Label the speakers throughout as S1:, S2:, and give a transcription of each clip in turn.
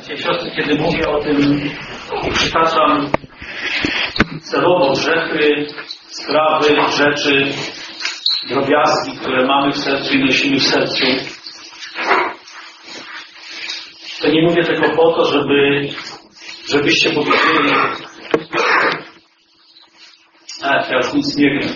S1: Bracia i siostry, kiedy mówię o tym, przytaczam celowo grzechy, sprawy, rzeczy, drobiazgi, które mamy w sercu i nosimy w sercu. To nie mówię tego po to, żebyście powiedzieli, ja już nic nie wiem.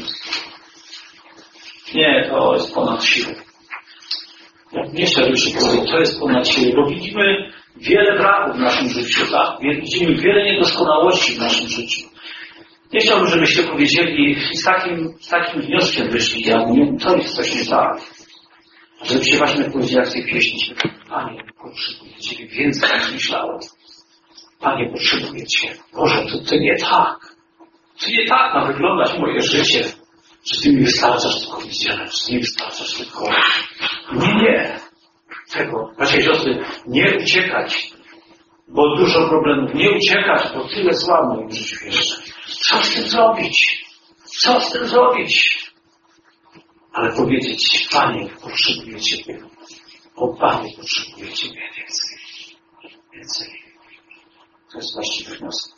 S1: Nie, to jest ponad siłę. Jak nie chciałbym się powiedzieć, to jest ponad siłę, bo widzimy wiele braków w naszym życiu, tak? Widzimy wiele niedoskonałości w naszym życiu. Nie chciałbym, żebyście powiedzieli i z takim wnioskiem wyszli, to jest coś nie tak. Żebyście właśnie powiedzieli, jak w tej pieśni się, Panie, potrzebuję Ciebie więcej niż myślałem. Panie, potrzebuję Cię. Boże, to nie tak. To nie tak ma wyglądać moje życie, że Ty mi wystarczasz tylko widziane, że Ty mi wystarczasz tylko... Nie. Tego, bracia i siostry, nie uciekać, bo dużo problemów. Nie uciekać, bo tyle zła w moim życiu jeszcze. Co z tym zrobić? Co z tym zrobić? Ale powiedzieć, Panie, potrzebuję Ciebie. O Panie, potrzebuję Ciebie więcej. Więcej. To jest właściwy wniosek.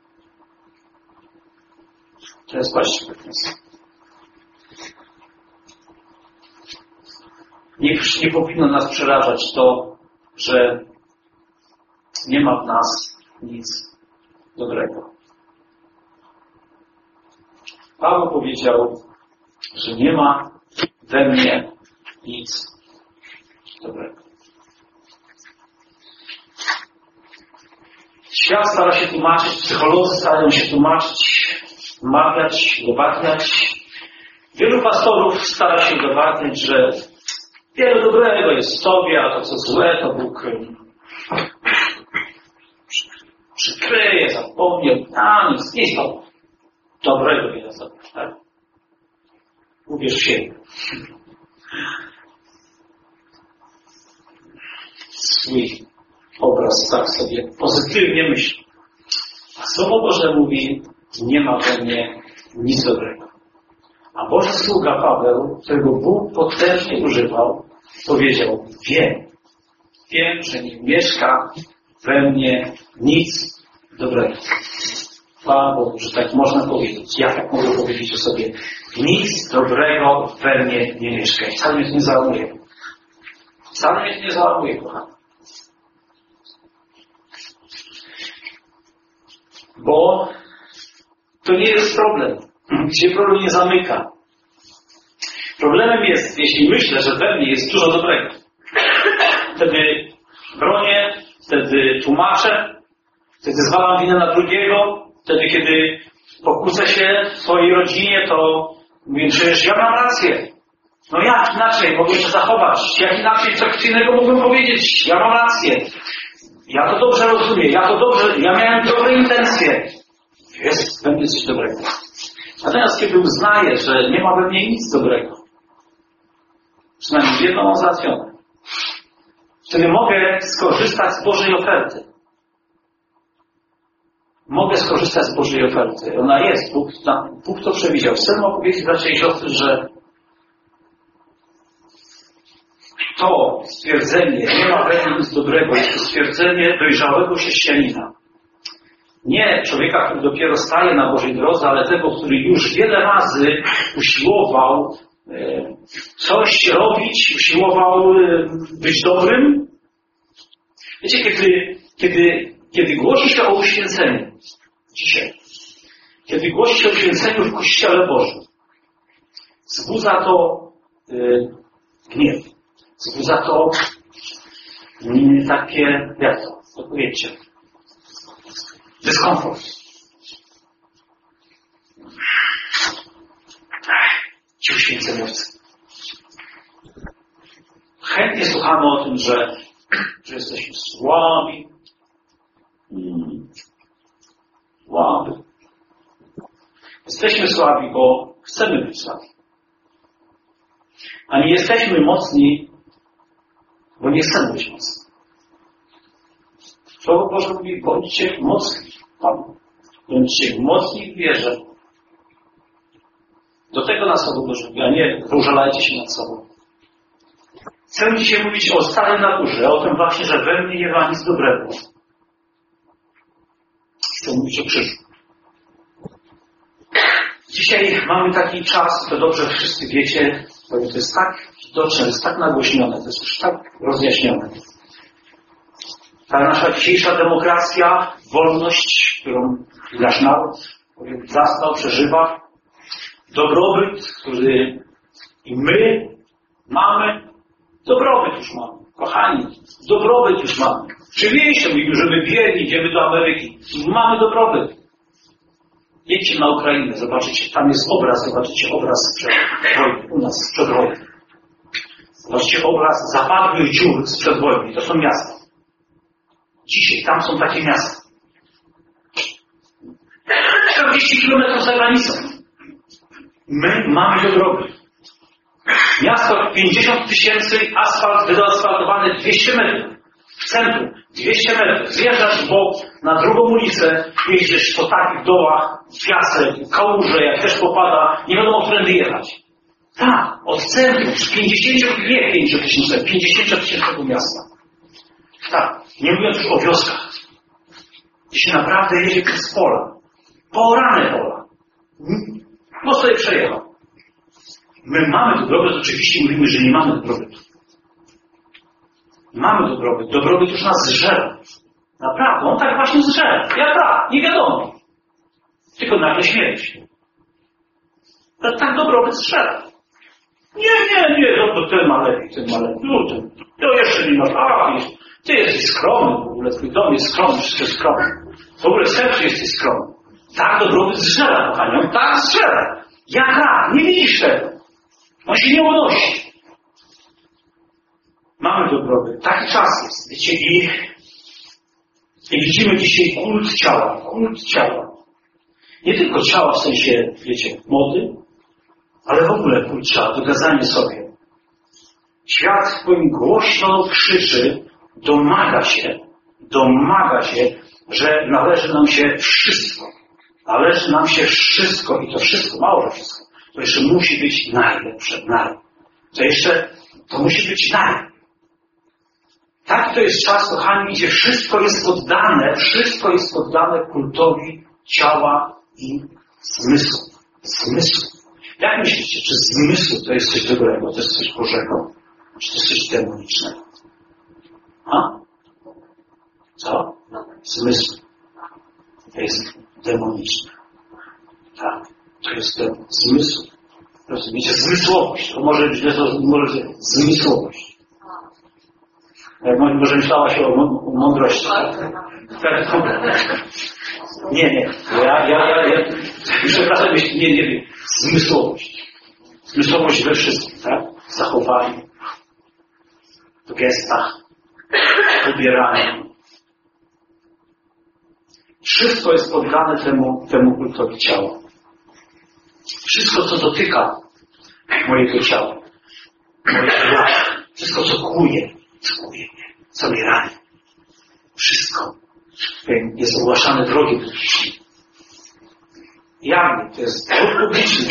S1: To jest właściwy wniosek. Nie powinno nas przerażać to, że nie ma w nas nic dobrego. Paweł powiedział, że nie ma we mnie nic dobrego. Świat stara się tłumaczyć, psycholodzy starają się tłumaczyć, wmawiać, udowadniać. Wielu pastorów stara się udowadniać, że wiele dobrego jest w Tobie, a to co złe, to Bóg przykryje, zapomnie. Nic jest to dobrego wiele w Tobie, tak? Uwierz w siebie. Swój obraz tak sobie pozytywnie myśli. A Słowo Boże mówi, nie ma we mnie nic dobrego. A Boży sługa Paweł, którego Bóg potężnie używał, powiedział, wiem, że nie mieszka we mnie nic dobrego. Chwała Bogu, że tak można powiedzieć. Ja tak mogę powiedzieć o sobie. Nic dobrego we mnie nie mieszka. I wcale mnie to nie załamuje. Wcale mnie to nie załamuje, kochani. Bo to nie jest problem. Się problem nie zamyka. Problemem jest, jeśli myślę, że we mnie jest dużo dobrego. Wtedy bronię, wtedy tłumaczę, wtedy zwalam winę na drugiego, wtedy kiedy pokłócę się w swojej rodzinie, to mówię, przecież ja mam rację. No jak inaczej mogę się zachować? Jak inaczej coś innego mogłem powiedzieć? Ja mam rację. Ja to dobrze rozumiem, ja miałem dobre intencje. Jest we mnie coś dobrego. Natomiast kiedy uznaję, że nie ma we mnie nic dobrego, przynajmniej jedno mam załatwione, wtedy mogę skorzystać z Bożej oferty. Mogę skorzystać z Bożej oferty. Ona jest. Bóg to przewidział. Chcę wam powiedzieć, bracia i siostry, że to stwierdzenie, nie ma we mnie nic dobrego, jest to stwierdzenie dojrzałego chrześcijanina. Nie człowieka, który dopiero staje na Bożej drodze, ale tego, który już wiele razy usiłował coś robić, usiłował być dobrym. Wiecie, kiedy głosi się o uświęceniu dzisiaj, kiedy głosi się o uświęceniu w Kościele Bożym, wzbudza to gniew, wzbudza to takie, jak to powiedzcie, dyskomfort. Ci uświęceniowcy. Chętnie słuchamy o tym, że jesteśmy słabi. Słabi. Jesteśmy słabi, bo chcemy być słabi. A nie jesteśmy mocni, bo nie chcemy być mocni. Słowo Boże mówi, bądźcie mocni w Panu. Bądźcie mocni w wierze. Do tego nas Słowo Boże mówi, a nie pożalajcie się nad sobą. Chcę dzisiaj mówić o starej naturze, o tym właśnie, że we mnie nie ma nic dobrego. Chcę mówić o krzyżu. Dzisiaj mamy taki czas, to dobrze wszyscy wiecie, bo to jest tak widoczne, to jest tak nagłośnione, to jest już tak rozjaśnione. Ta nasza dzisiejsza demokracja, wolność, którą nasz naród zastał, przeżywa, dobrobyt, który i my mamy, dobrobyt już mamy. Kochani, dobrobyt już mamy. Oczywiście mówimy, że my biedni, idziemy do Ameryki. Mamy dobrobyt. Jedźcie na Ukrainę, zobaczycie, tam jest obraz, zobaczycie obraz sprzed wojny, u nas sprzed wojny. Zobaczycie obraz zapadłych dziur sprzed wojny. To są miasta. Dzisiaj tam są takie miasta. 40 km za granicą. My mamy dobrobyt. Miasto 50 000, asfalt wyasfaltowany 200 metrów. W centrum 200 metrów. Zjeżdżasz w bok na drugą ulicę, jeździsz po takich dołach, piasek, kałuże, jak też popada, nie wiadomo, którędy jechać. Tak, od centrum, z 50-tysięcznego miasta. Tak, nie mówiąc już o wioskach. Gdzie się naprawdę jedzie przez pola. Poorane pola. No sobie przejechał. My mamy dobrobyt, oczywiście mówimy, że nie mamy dobrobytu. Mamy dobrobyt. Dobrobyt już nas zżera. Naprawdę, on tak właśnie zżera. Jak tak? Nie wiadomo. Tylko nagle śmierć. Ale tak dobrobyt zżera. Nie, to ten ma lepiej, ten ma lepiej. No, to jeszcze nie ma. Ty jesteś skromny w ogóle, twój dom jest skromny, wszystko jest skromny. W ogóle serce jesteś skromny. Tak dobrobyt zżera, kochani. On tak zżera. Jak rak, nie widzisz tego. On się nie unosi. Mamy dobrobyt. Taki czas jest. Wiecie, i widzimy dzisiaj kult ciała. Kult ciała. Nie tylko ciała w sensie, wiecie, mody, ale w ogóle kult ciała, dogadzanie sobie. Świat powiem głośno krzyczy, domaga się, że należy nam się wszystko. Należy nam się wszystko i to wszystko, mało że wszystko. To jeszcze musi być najlepsze, to musi być najlepsze. Tak to jest czas, kochani, gdzie wszystko jest poddane kultowi ciała i zmysłu. Jak myślicie, czy zmysł to jest coś dobrego, to jest coś Bożego? Czy to jest coś demonicznego? Co? Zmysł. To jest demoniczne. Tak. To jest ten zmysł. Rozumiecie? Zmysłowość. To może być zmysłowość. Może myślałaś o mądrości. Nie. Ja przepraszam, nie. Zmysłowość. Zmysłowość we wszystkim, tak? W zachowaniu, w gestach, w ubieraniu. Wszystko jest poddane temu kultowi ciała. Wszystko, co dotyka mojego ciała, mojego ciała, wszystko, co kłuje mnie, co mnie rani, wszystko jest ogłaszane wrogiem publicznym. Jawnie, to jest wróg publiczny.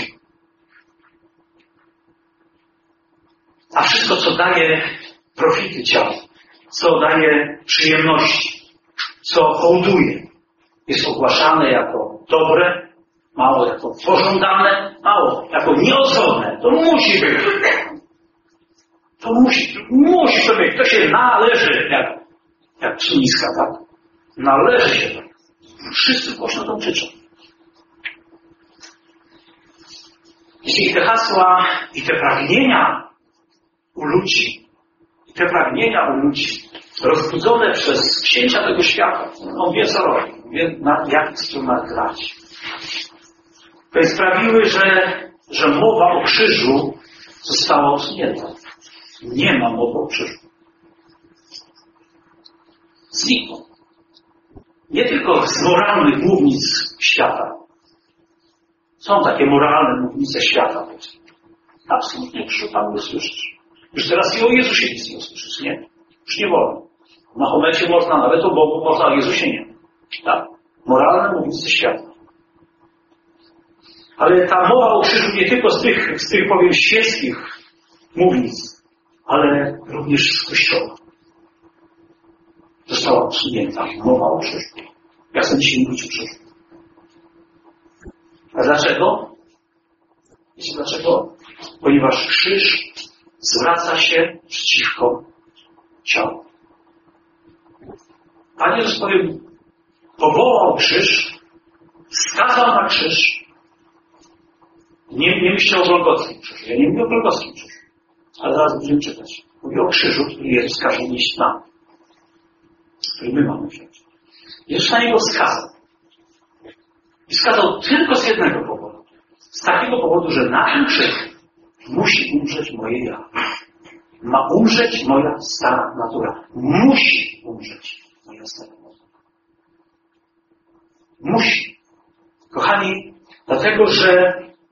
S1: A wszystko, co daje profity ciału, co daje przyjemności, co hołduje, jest ogłaszane jako dobre, mało jako pożądane, mało jako nieodzowne. To musi być. To musi to być. To się należy, jak psuniska, tak? Należy się. Wszyscy głośno to krzyczą. I te hasła, i te pragnienia u ludzi, rozbudzone przez księcia tego świata, on wie co robi, wie na jaki instrument grać. To sprawiły, że mowa o krzyżu została usunięta. Nie ma mowy o krzyżu. Znikło. Nie tylko z moralnych mównic świata. Są takie moralne mównice świata. Absolutnie krzyżu Pan nie słyszysz. Już teraz i o Jezusie nic nie usłyszysz, nie? Już nie wolno. W Mahomecie można, nawet o Bogu można, o Jezusie nie. Tak? Moralne mównice świata. Ale ta mowa o krzyżu nie tylko z tych powiem świeckich mównic, ale również z Kościoła. Została usunięta mowa o krzyżu. Ja chcę dzisiaj mówić o krzyżu. A dlaczego? Wiecie dlaczego? Ponieważ krzyż zwraca się przeciwko ciału. Pan Jezus powiem, powołał krzyż, wskazał na krzyż. Nie myślę o Golgotskim krzyżu. Ja nie mówię o Golgotskim krzyżu. Ale zaraz będziemy czytać. Mówię o krzyżu, który Jezus każe nieść nam. Który my mamy wziąć. Jezus na niego wskazał. I wskazał tylko z jednego powodu. Z takiego powodu, że na tym krzyżu musi umrzeć moje ja. Ma umrzeć moja stara natura. Musi umrzeć moja stara natura. Musi. Kochani, dlatego, że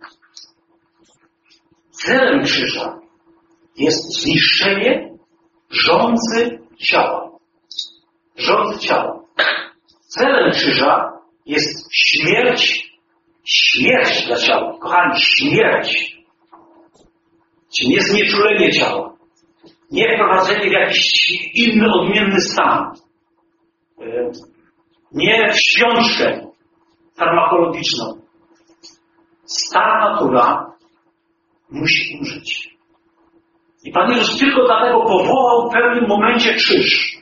S1: celem krzyża jest zniszczenie rządzy ciała. Rządzy ciała. Celem krzyża jest śmierć. Śmierć dla ciała. Kochani, śmierć. Czyli nie znieczulenie ciała. Nie wprowadzenie w jakiś inny, odmienny stan. Nie w śpiączkę farmakologiczną. Stara natura musi umrzeć. I Pan Jezus tylko dlatego powołał w pewnym momencie krzyż.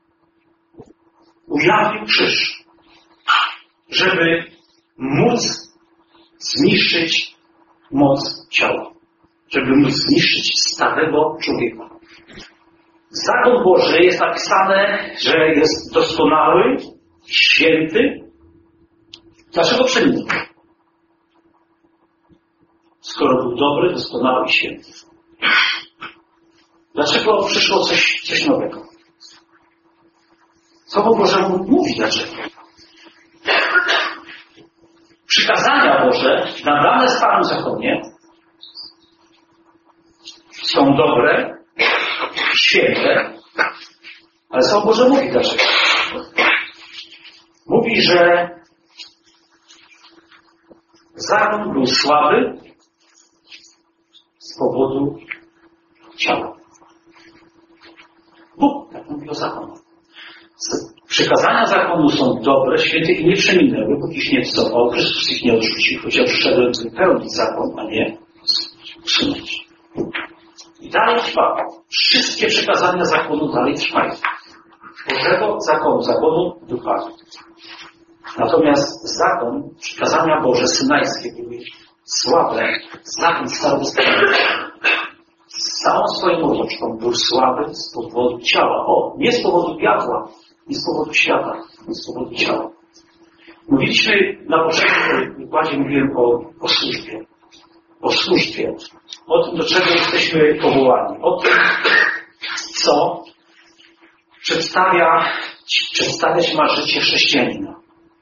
S1: Ujawnił krzyż. Żeby móc zniszczyć moc ciała. Żeby móc zniszczyć starego człowieka. Zakon Boży jest napisane, że jest doskonały, święty. Dlaczego przeminął? Skoro był dobry, doskonały i święty. Dlaczego przyszło coś nowego? Słowo Boże mówi dlaczego. Przykazania Boże nadane w Starym Zakonie są dobre, święte, ale Słowo Boże mówi dlaczego. Mówi, że zakon był słaby z powodu ciała. Bóg tak mówi o zakonu. Przykazania zakonu są dobre, święte i nie przeminęły, Bóg ich nie wycofał, Chrystus ich nie odrzucił, chociaż przyszedłem wypełnić zakon, a nie usunąć. I dalej trwa. Wszystkie przykazania zakonu dalej trwają. Bożego zakonu ducha. Natomiast zakon, przykazania Boże synajskie były słabe, zakon starostwowy z całą swoją otoczką był słaby z powodu ciała. Nie z powodu diabła, nie z powodu świata, nie z powodu ciała. Mówiliśmy na poprzednim wykładzie, mówiłem o służbie. O służbie. O tym, do czego jesteśmy powołani. O tym, co przedstawiać ma życie chrześcijanina.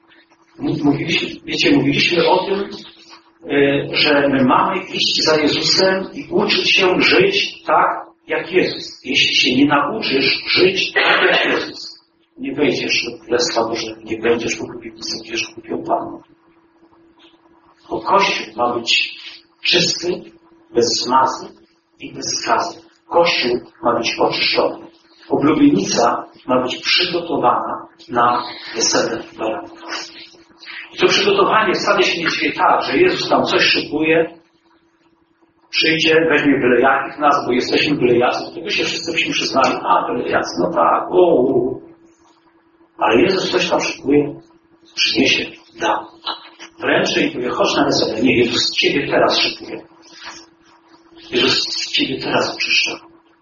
S1: Mówiliśmy o tym, że my mamy iść za Jezusem i uczyć się żyć tak, jak Jezus. Jeśli się nie nauczysz żyć tak, jak Jezus, nie wejdziesz do Królestwa Bożego, nie będziesz w oblubienicą, będziesz kupią Panu. Bo Kościół ma być czysty, bez zmazy i bez skazy. Kościół ma być oczyszczony. Oblubienica ma być przygotowana na wesele baranka. I to przygotowanie wcale się nie dzieje tak, że Jezus tam coś szykuje, przyjdzie, weźmie byle jakich nas, bo jesteśmy byle jacy. Do tego się wszyscy byśmy przyznali, byle jacy, no tak, Ale Jezus coś tam szykuje, przyniesie, da. Wręczy i powie, chodź na wesele. Nie, Jezus Ciebie teraz szykuje. Jezus Ciebie teraz oczyszcza.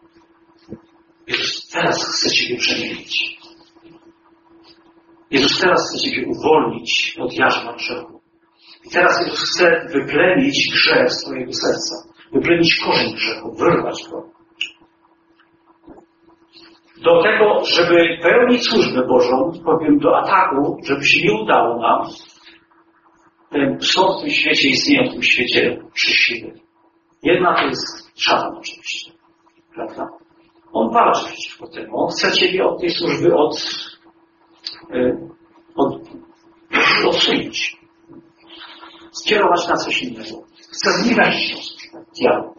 S1: Jezus teraz chce Ciebie przemienić. Jezus teraz chce Ciebie uwolnić od jarzma grzechu. I teraz Jezus chce wyplenić grzech z Twojego serca. Wyplenić korzeń grzechu, wyrwać go. Do tego, żeby pełnić służbę Bożą, powiem, do ataku, żeby się nie udało nam, są w tym świecie, istnieją w tym świecie trzy siły. Jedna to jest szatan oczywiście. Prawda? On walczy przeciwko temu. On chce Ciebie od tej służby odsunąć. Skierować na coś innego. Chce zniweczyć tą służbę. Diabeł.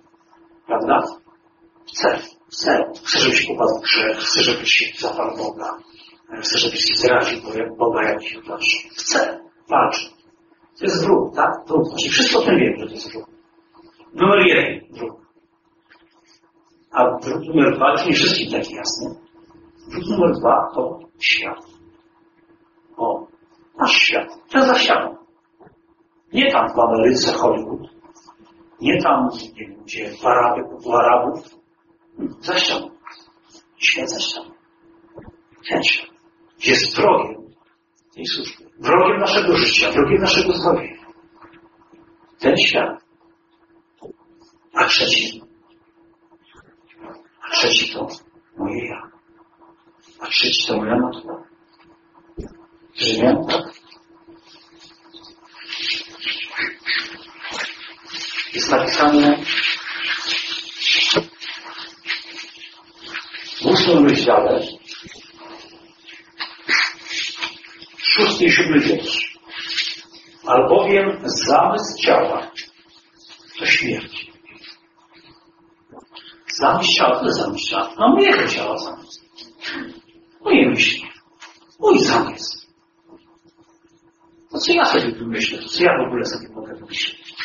S1: Prawda? Chce, żebyś popadł w grzech. Chce, żebyś się zaparł Boga. Chcę, żebyś zdradził Boga jakiś oddalszy. Chcę. Walczy. To jest wróg, tak? Wróg. Znaczy wszyscy o tym wiemy, że to jest wróg. Numer 1. Wróg. A wróg numer 2, już nie wszystkim taki jasny. Wróg numer 2 to świat. O, nasz świat. To jest za ścianą. Nie tam w Ameryce, Hollywood. Nie tam, nie wiem, gdzie u Arabów. Za ścianą. Świat za ścianą. Ten świat jest wrogiem tej służby. Wrogiem naszego życia, wrogiem naszego zbawienia. Ten świat. A trzeci to moje ja. A trzeci to moja natura. Rzymian, tak? Jest napisane w 8 rozdziale 6 i 7 wiersz. Albowiem zamysł ciała to śmierć. Zamysł ciała to jest zamysł ciała. No mojego ciała zamysł. Moje myśli. Mój zamysł. To co ja sobie wymyślę? To co ja w ogóle sobie mogę wymyślić?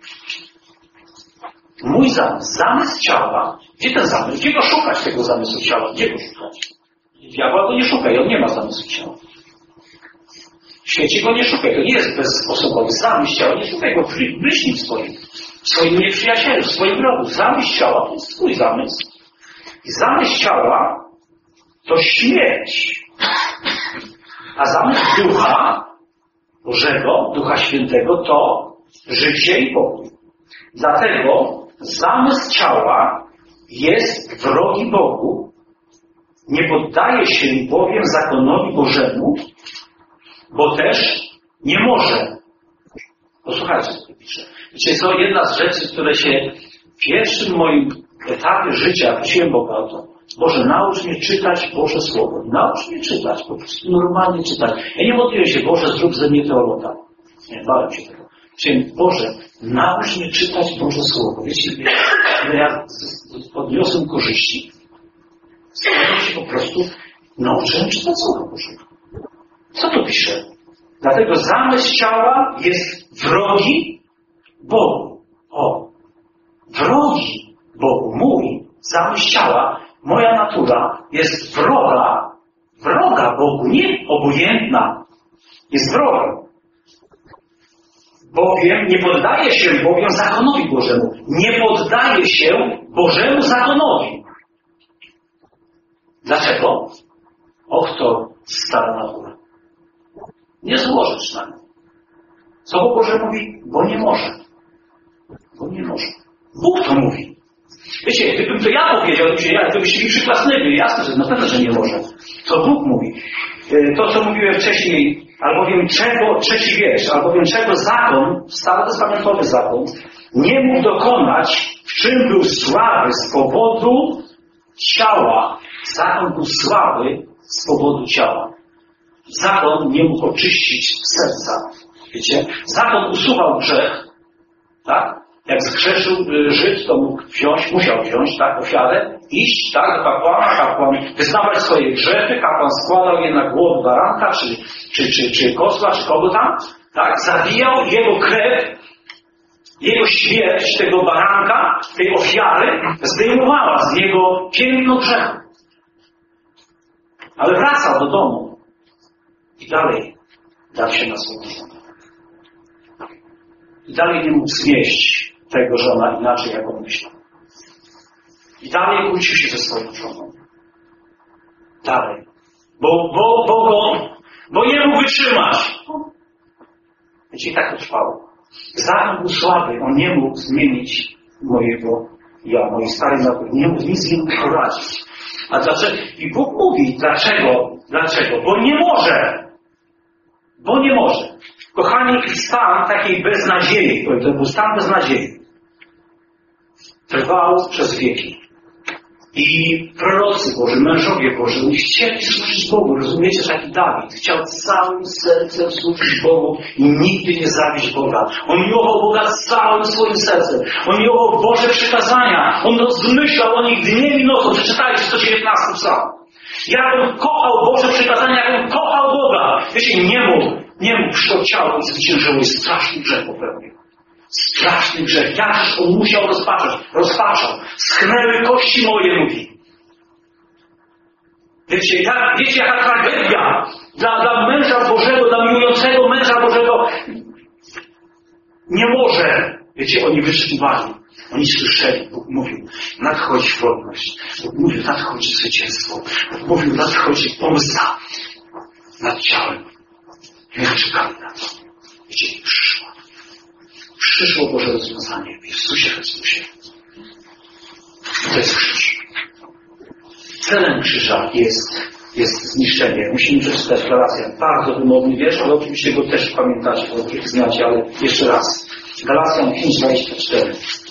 S1: Mój zamysł. Zamysł ciała. Gdzie ten zamysł? Gdzie go szukać tego zamysłu ciała? Gdzie go szukać? Diabła go nie szuka i on nie ma zamysłu ciała. W świecie go nie szukaj, to nie jest bezosobowy. Zamysł ciała, nie szukaj go w myśli swoim nieprzyjacielu, w swoim wrogu. Zamysł ciała to jest swój zamysł. I zamysł ciała to śmierć. A zamysł Ducha Bożego, Ducha Świętego to życie i pokój. Dlatego zamysł ciała jest wrogi Bogu, nie poddaje się bowiem zakonowi Bożemu, bo też nie może. Posłuchajcie, co tu pisze. Wiecie co, jedna z rzeczy, które się w pierwszym moim etapie życia prosiłem Boga o to. Boże, naucz mnie czytać Boże Słowo. Naucz mnie czytać, po prostu normalnie czytać. Ja nie modliłem się, Boże, zrób ze mnie teologa. Nie, bałem się tego. Czyli Boże, naucz mnie czytać Boże Słowo. Wiecie, ile ja odniosłem korzyści. Stałem się po prostu nauczyłem czytać Słowo Bożego. Co tu pisze? Dlatego zamysł ciała jest wrogi Bogu. O, wrogi Bogu. Mój zamysł ciała, moja natura jest wroga Bogu, nie obojętna. Jest wroga. Bowiem nie poddaje się bowiem zakonowi Bożemu. Nie poddaje się Bożemu zakonowi. Dlaczego? Och, to stara natura. Nie złożysz na nią. Co Bóg Boże mówi? Bo nie może. Bo nie może. Bóg to mówi. Wiecie, gdybym to ja powiedział, to byście mi przyklasnęli. Jasne, że na pewno, że nie może. Co Bóg mówi? To, co mówiłem wcześniej, albowiem czego, trzeci wiersz, albowiem czego zakon, starotestamentowy zakon, nie mógł dokonać, w czym był słaby z powodu ciała. Zakon był słaby z powodu ciała. Zakon nie mógł oczyścić serca. Wiecie? Zakon usuwał grzech, tak? Jak zgrzeszył Żyd, to musiał wziąć, tak, ofiarę, iść, tak, do kapłana, kapłan wyznawać swoje grzechy, kapłan składał je na głowę baranka, czy kozła, czy kogo tam, tak, zabijał jego krew, jego śmierć tego baranka, tej ofiary, zdejmowała z niego piękno grzechu. Ale wracał do domu i dalej dał się na słowo żona. I dalej nie mógł znieść tego żona inaczej, jak on myślał. I dalej kłócił się ze swoją żoną. Dalej. Bo nie mógł wytrzymać. Wiecie, i tak to trwało. Zakon był słaby, on nie mógł zmienić mojego ja, mojej starej natury. Nie mógł nic z nim poradzić. A dlaczego? I Bóg mówi, dlaczego? Dlaczego? Bo nie może. Bo nie może. Kochani, stan takiej beznadziei, to był stan beznadziei, trwał przez wieki. I prorocy Boży, mężowie Boży, oni chcieli służyć Bogu. Rozumiecie, że taki Dawid chciał całym sercem służyć Bogu i nigdy nie zabić Boga. On miłował Boga całym swoim sercem. On miłował Boże przykazania. On rozmyślał o nich dniem i nocą. Przeczytajcie 119 psalm. Jak on kochał Boże przykazania, jak on kochał Boga. Wiecie, nie mógł to ciało i zwyciężyło i straszny grzech popełnił. Straszny grzech. Jakż on musiał rozpaczał. Schnęły kości moje, mówi. Wiecie, jaka tragedia dla męża Bożego, dla miłującego męża Bożego. Nie może. Wiecie, oni wyszukiwali. Oni słyszeli. Bóg mówił, nadchodzi wolność. Bóg mówił, nadchodzi zwycięstwo. Bóg mówił, nadchodzi pomsta nad ciałem. I my czekali na to. Wiecie, przyszło. Przyszło Boże rozwiązanie w Jezusie Chrystusie. To jest krzyż. Celem krzyża jest zniszczenie. Musimy przeczytać Galacjan. Bardzo wymowny wiersz, ale oczywiście go też pamiętacie, bo znacie, ale jeszcze raz. Galacjan 5:24.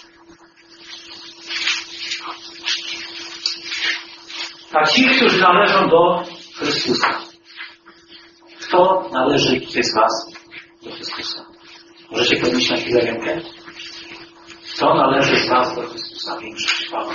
S1: A ci, którzy należą do Chrystusa. Kto należy z was do Chrystusa? Możecie podnieść na chwilę rękę? Kto należy z was do Chrystusa? Większość Pana.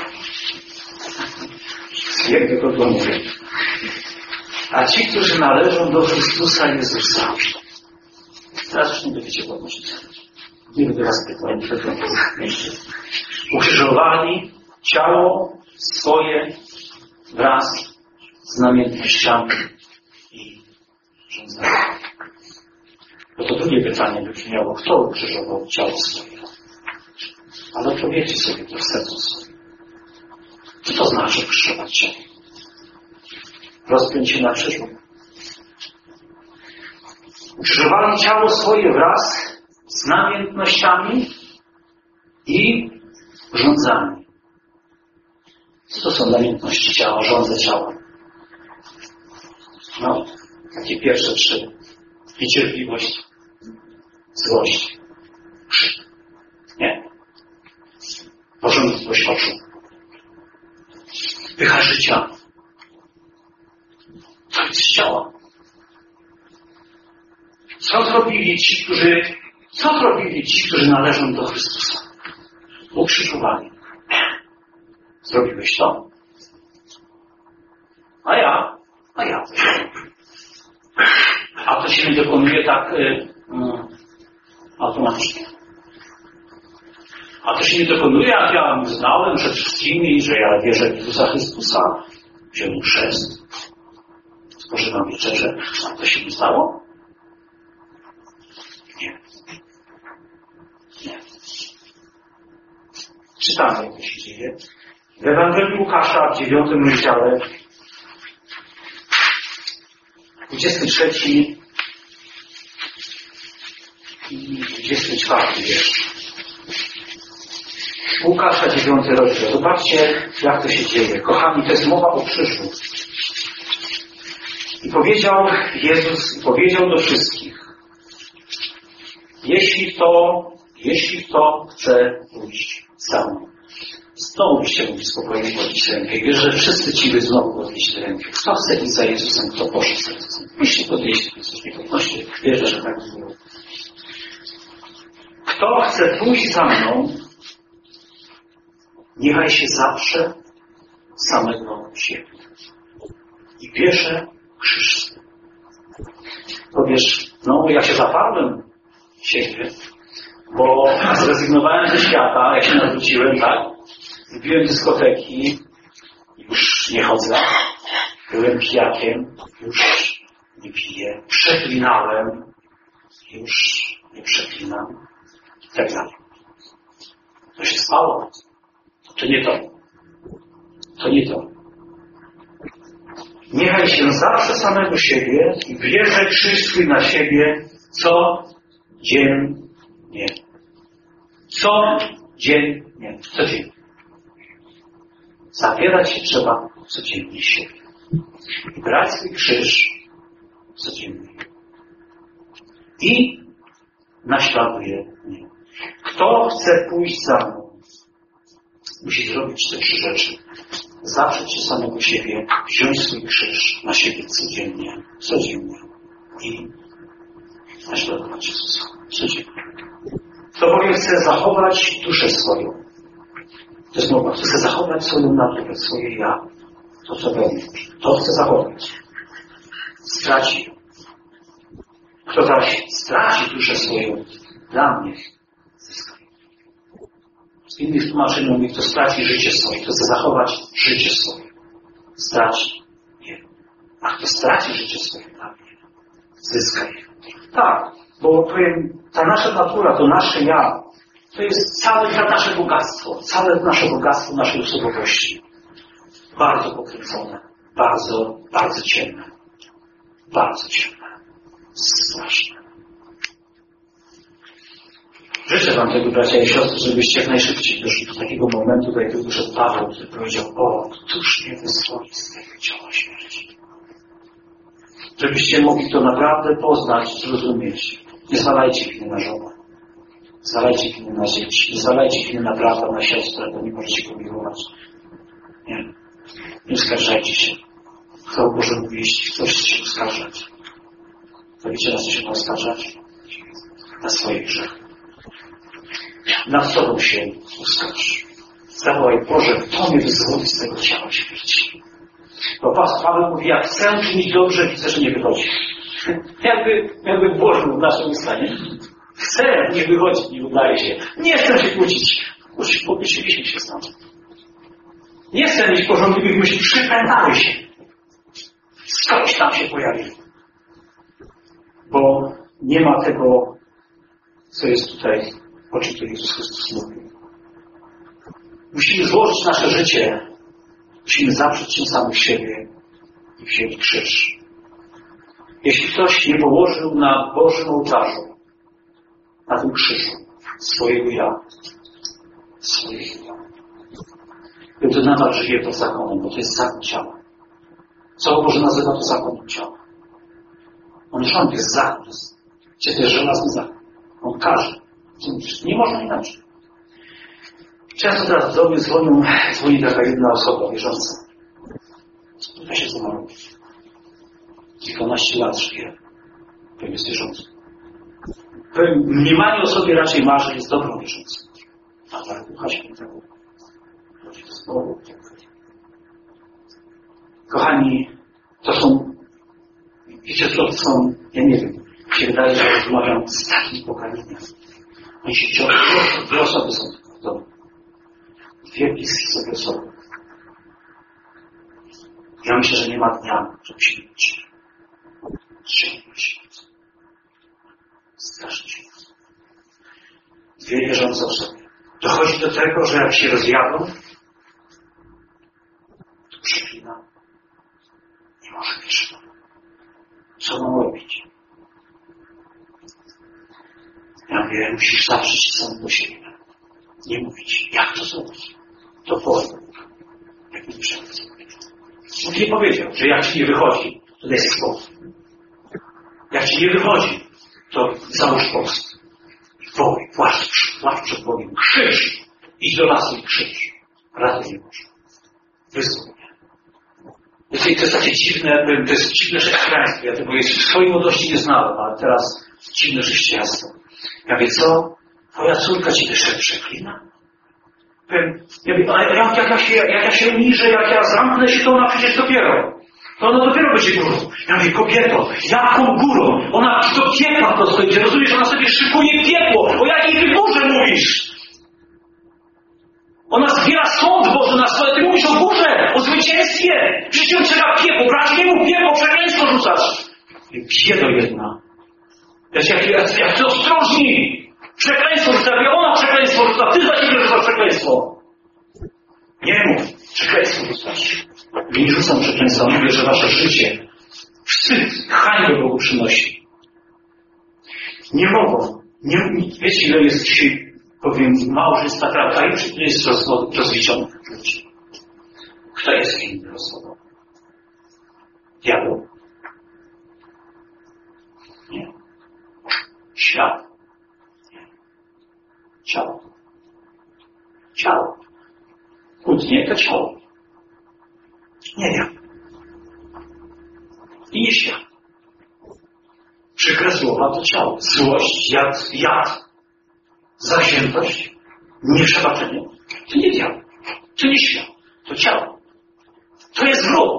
S1: Jak tylko to mówię. A ci, którzy należą do Chrystusa Jezusa. Teraz już nie będziecie podnosić. Nie będę was pytał. Ukrzyżowali ciało swoje wraz z namiętnościami i rządzami. Bo to drugie pytanie by brzmiało, kto ukrzyżował ciało swoje? Ale odpowiedzcie sobie to w sercu swoim. Co to znaczy ukrzyżować ciało? Rozpiąć się na krzyżu. Ukrzyżowali ciało swoje wraz z namiętnościami i rządzami. Co to są namiętności ciała, żądze ciała? No, takie pierwsze trzy. Niecierpliwość, złość, krzyk. Nie. Pożądliwość oczu. Pycha życia. To jest ciało. Co zrobili ci, którzy należą do Chrystusa? Ukrzyżowali. Zrobiłeś to? A ja to się robi. A to się nie dokonuje tak automatycznie. A to się nie dokonuje, jak ja uznałem przed wszystkimi, że ja wierzę w Jezusa Chrystusa, wziąłem chrzest, spożywam wieczerzę. A to się nie stało? Nie. Czytamy, jak to się dzieje. W Ewangelii Łukasza w 9 rozdziale 23 i 24 wiersz. Łukasza 9 rozdział. Zobaczcie, jak to się dzieje. Kochani, to jest mowa o krzyżu. I powiedział Jezus, powiedział do wszystkich, jeśli kto chce pójść za mną. Znowu byście mogli spokojnie podnieść rękę. I wiesz, że wszyscy ci by znowu podnieśli rękę. Kto chce iść za Jezusem, kto poszedł za Jezusem. Jeśli podnieśli, to coś nie podnoście. Wierzę, że tak było. Kto chce pójść za mną, niechaj się zaprze samego siebie. I bierze krzyż. Powiesz, no ja się zaparłem siebie, bo zrezygnowałem ze świata, jak się nawróciłem, tak? Wybiłem dyskoteki, już nie chodzę. Byłem pijakiem, już nie piję. Przeklinałem, już nie przeklinam. I tak dalej. To się stało. To nie to. To nie to. Niechaj się zaprze samego siebie i bierze krzyż swój na siebie codziennie. Codziennie. Codziennie. Zabierać się trzeba codziennie siebie. I brać swój krzyż codziennie. I naśladuje mnie. Kto chce pójść za mną, musi zrobić te trzy rzeczy. Zaprzeć się samego siebie, wziąć swój krzyż na siebie codziennie i naśladować Jezusa codziennie. Kto bowiem chce zachować duszę swoją, to jest mowa, kto chce zachować swoją naturę, swoje ja, to co robi, to chce zachować. Straci ją. Kto zaś straci duszę swoją, dla mnie zyska. Z innych tłumaczeń mówi, kto straci życie swoje, kto chce zachować życie swoje, straci je. A kto straci życie swoje, dla mnie zyska je. Tak, bo powiem, ta nasza natura, to nasze ja, to jest całe nasze bogactwo, naszej osobowości. Bardzo pokręcone, bardzo ciemne. Bardzo ciemne. Straszne. Życzę wam tego, bracia i siostry, żebyście jak najszybciej doszli do takiego momentu, do jakiego wyszedł Paweł, który powiedział, któż mnie wyzwoli z tego ciała śmierci. Żebyście mogli to naprawdę poznać, zrozumieć. Nie zwalajcie winy na żonę. Zwalajcie winy na dzieci. Nie zwalajcie winy na brata, na siostrę, bo nie możecie go miłować. Nie. Nie uskarżajcie się. Chwała Boże mówi, jeśli ktoś chce się uskarżać, to wiecie, na co się ma uskarżać? Na swoje grzechy. Nad sobą się uskarż. Zawołaj, Boże, kto mnie wyzwoli z tego ciała śmierci? Bo Paweł mówi, jak chcę czynić dobrze, widzę, że nie wychodzi. Jakby włożył w naszym stanie. Chcę, nie wychodzi, nie udaje się. Nie chcę się kłócić. Pokłóciliśmy się stąd. Nie chcę mieć porządliwych myśli, przypętały się. Skądś tam się pojawił. Bo nie ma tego, co jest tutaj, o czym tu Jezus Chrystus mówił. Musimy złożyć nasze życie. Musimy zaprzeć się samych siebie i wziąć krzyż. Jeśli ktoś nie położył na Bożym ołtarzu, na tym krzyżu, swojego ja, to nadal żyje pod zakonem, bo to jest zakon ciała. Co Boże nazywa to zakonem ciała? On jest zakon. Gdzie to jest żelazny zakon? On każe. Nie można inaczej. Często teraz w domu dzwoni taka jedna osoba wierząca. Która się zmarła. Kilkanaście lat żyje. Pewnie jest wierzący. Mniemanie o sobie raczej marzy, jest dobrą wierzącą. A tak, Ducha Świętego. Chodzi do zboru. Kochani, to są, wiecie, to są, ja nie wiem, mi się wydaje, że rozmawiam z takim pokaliniem. Oni się ciągną, dwie osoby są w domu. Dwie bliskie sobie osoby. Ja myślę, że nie ma dnia, żeby się nie ciągnąć. Strasznie. Dwie wierzące osoby. Dochodzi do tego, że jak się rozjadą, to przeklina. Nie może mieć. Co mam robić? Ja mówię, musisz zawrzeć się sam do siebie. Nie mówić, jak to zrobić. To powiem. Jak nie przewodzi. On nie powiedział, że jak ci nie wychodzi, to daj spokój. Jak ci nie wychodzi, to załóż post. Wołaj, płacz przed Bogiem. Krzycz. Idź do lasu i krzycz. Rady nie może. Wysłuch mnie. To jest takie dziwne, to jest dziwne chrześcijaństwo. Ja tego jeszcze w swojej młodości nie znałem, ale teraz dziwne chrześcijaństwo. Ja mówię, co? Twoja córka ciebie przeklina? Ja mówię, ale jak ja się uniżę, jak ja zamknę się, to ona przecież dopiero. To ona dopiero będzie górą. Ja mówię, kobieto, jaką górą? Ona do piekła to stoi. Rozumiesz, ona sobie szykuje piekło. O jakiej ty górze mówisz? Ona zbiera sąd Boży na swoje. Ty mówisz o górze, o zwycięstwie. Przecież ją czeka piekło. Bracie, nie mów piekło, przekleństwo rzucasz. Biedo jedna. Jak ty ostrożni. Przekleństwo rzuca. Ona przekleństwo rzuca. Ty za siebie rzucasz przekleństwo. Nie mów. Przekleństwo rzucasz. Nie rzucam przekleństwa. Mówię, że wasze życie wstyd, hańbę Bogu przynosi. Nie mogą. Wiecie, ile jest dzisiaj, powiem, małżeństw naprawdę, a już jest rozliczonych ludzi. Kto jest inny rozwodą? Diabeł? Nie. Świat? Nie. Ciało. Ciało. Kłótnie to ciało. Nie wiem. I nie świat. Przykre słowa to ciało. Złość, jad, zawziętość, nieprzebaczenie. To nie diabeł. To nie świat. To ciało. To jest wróg.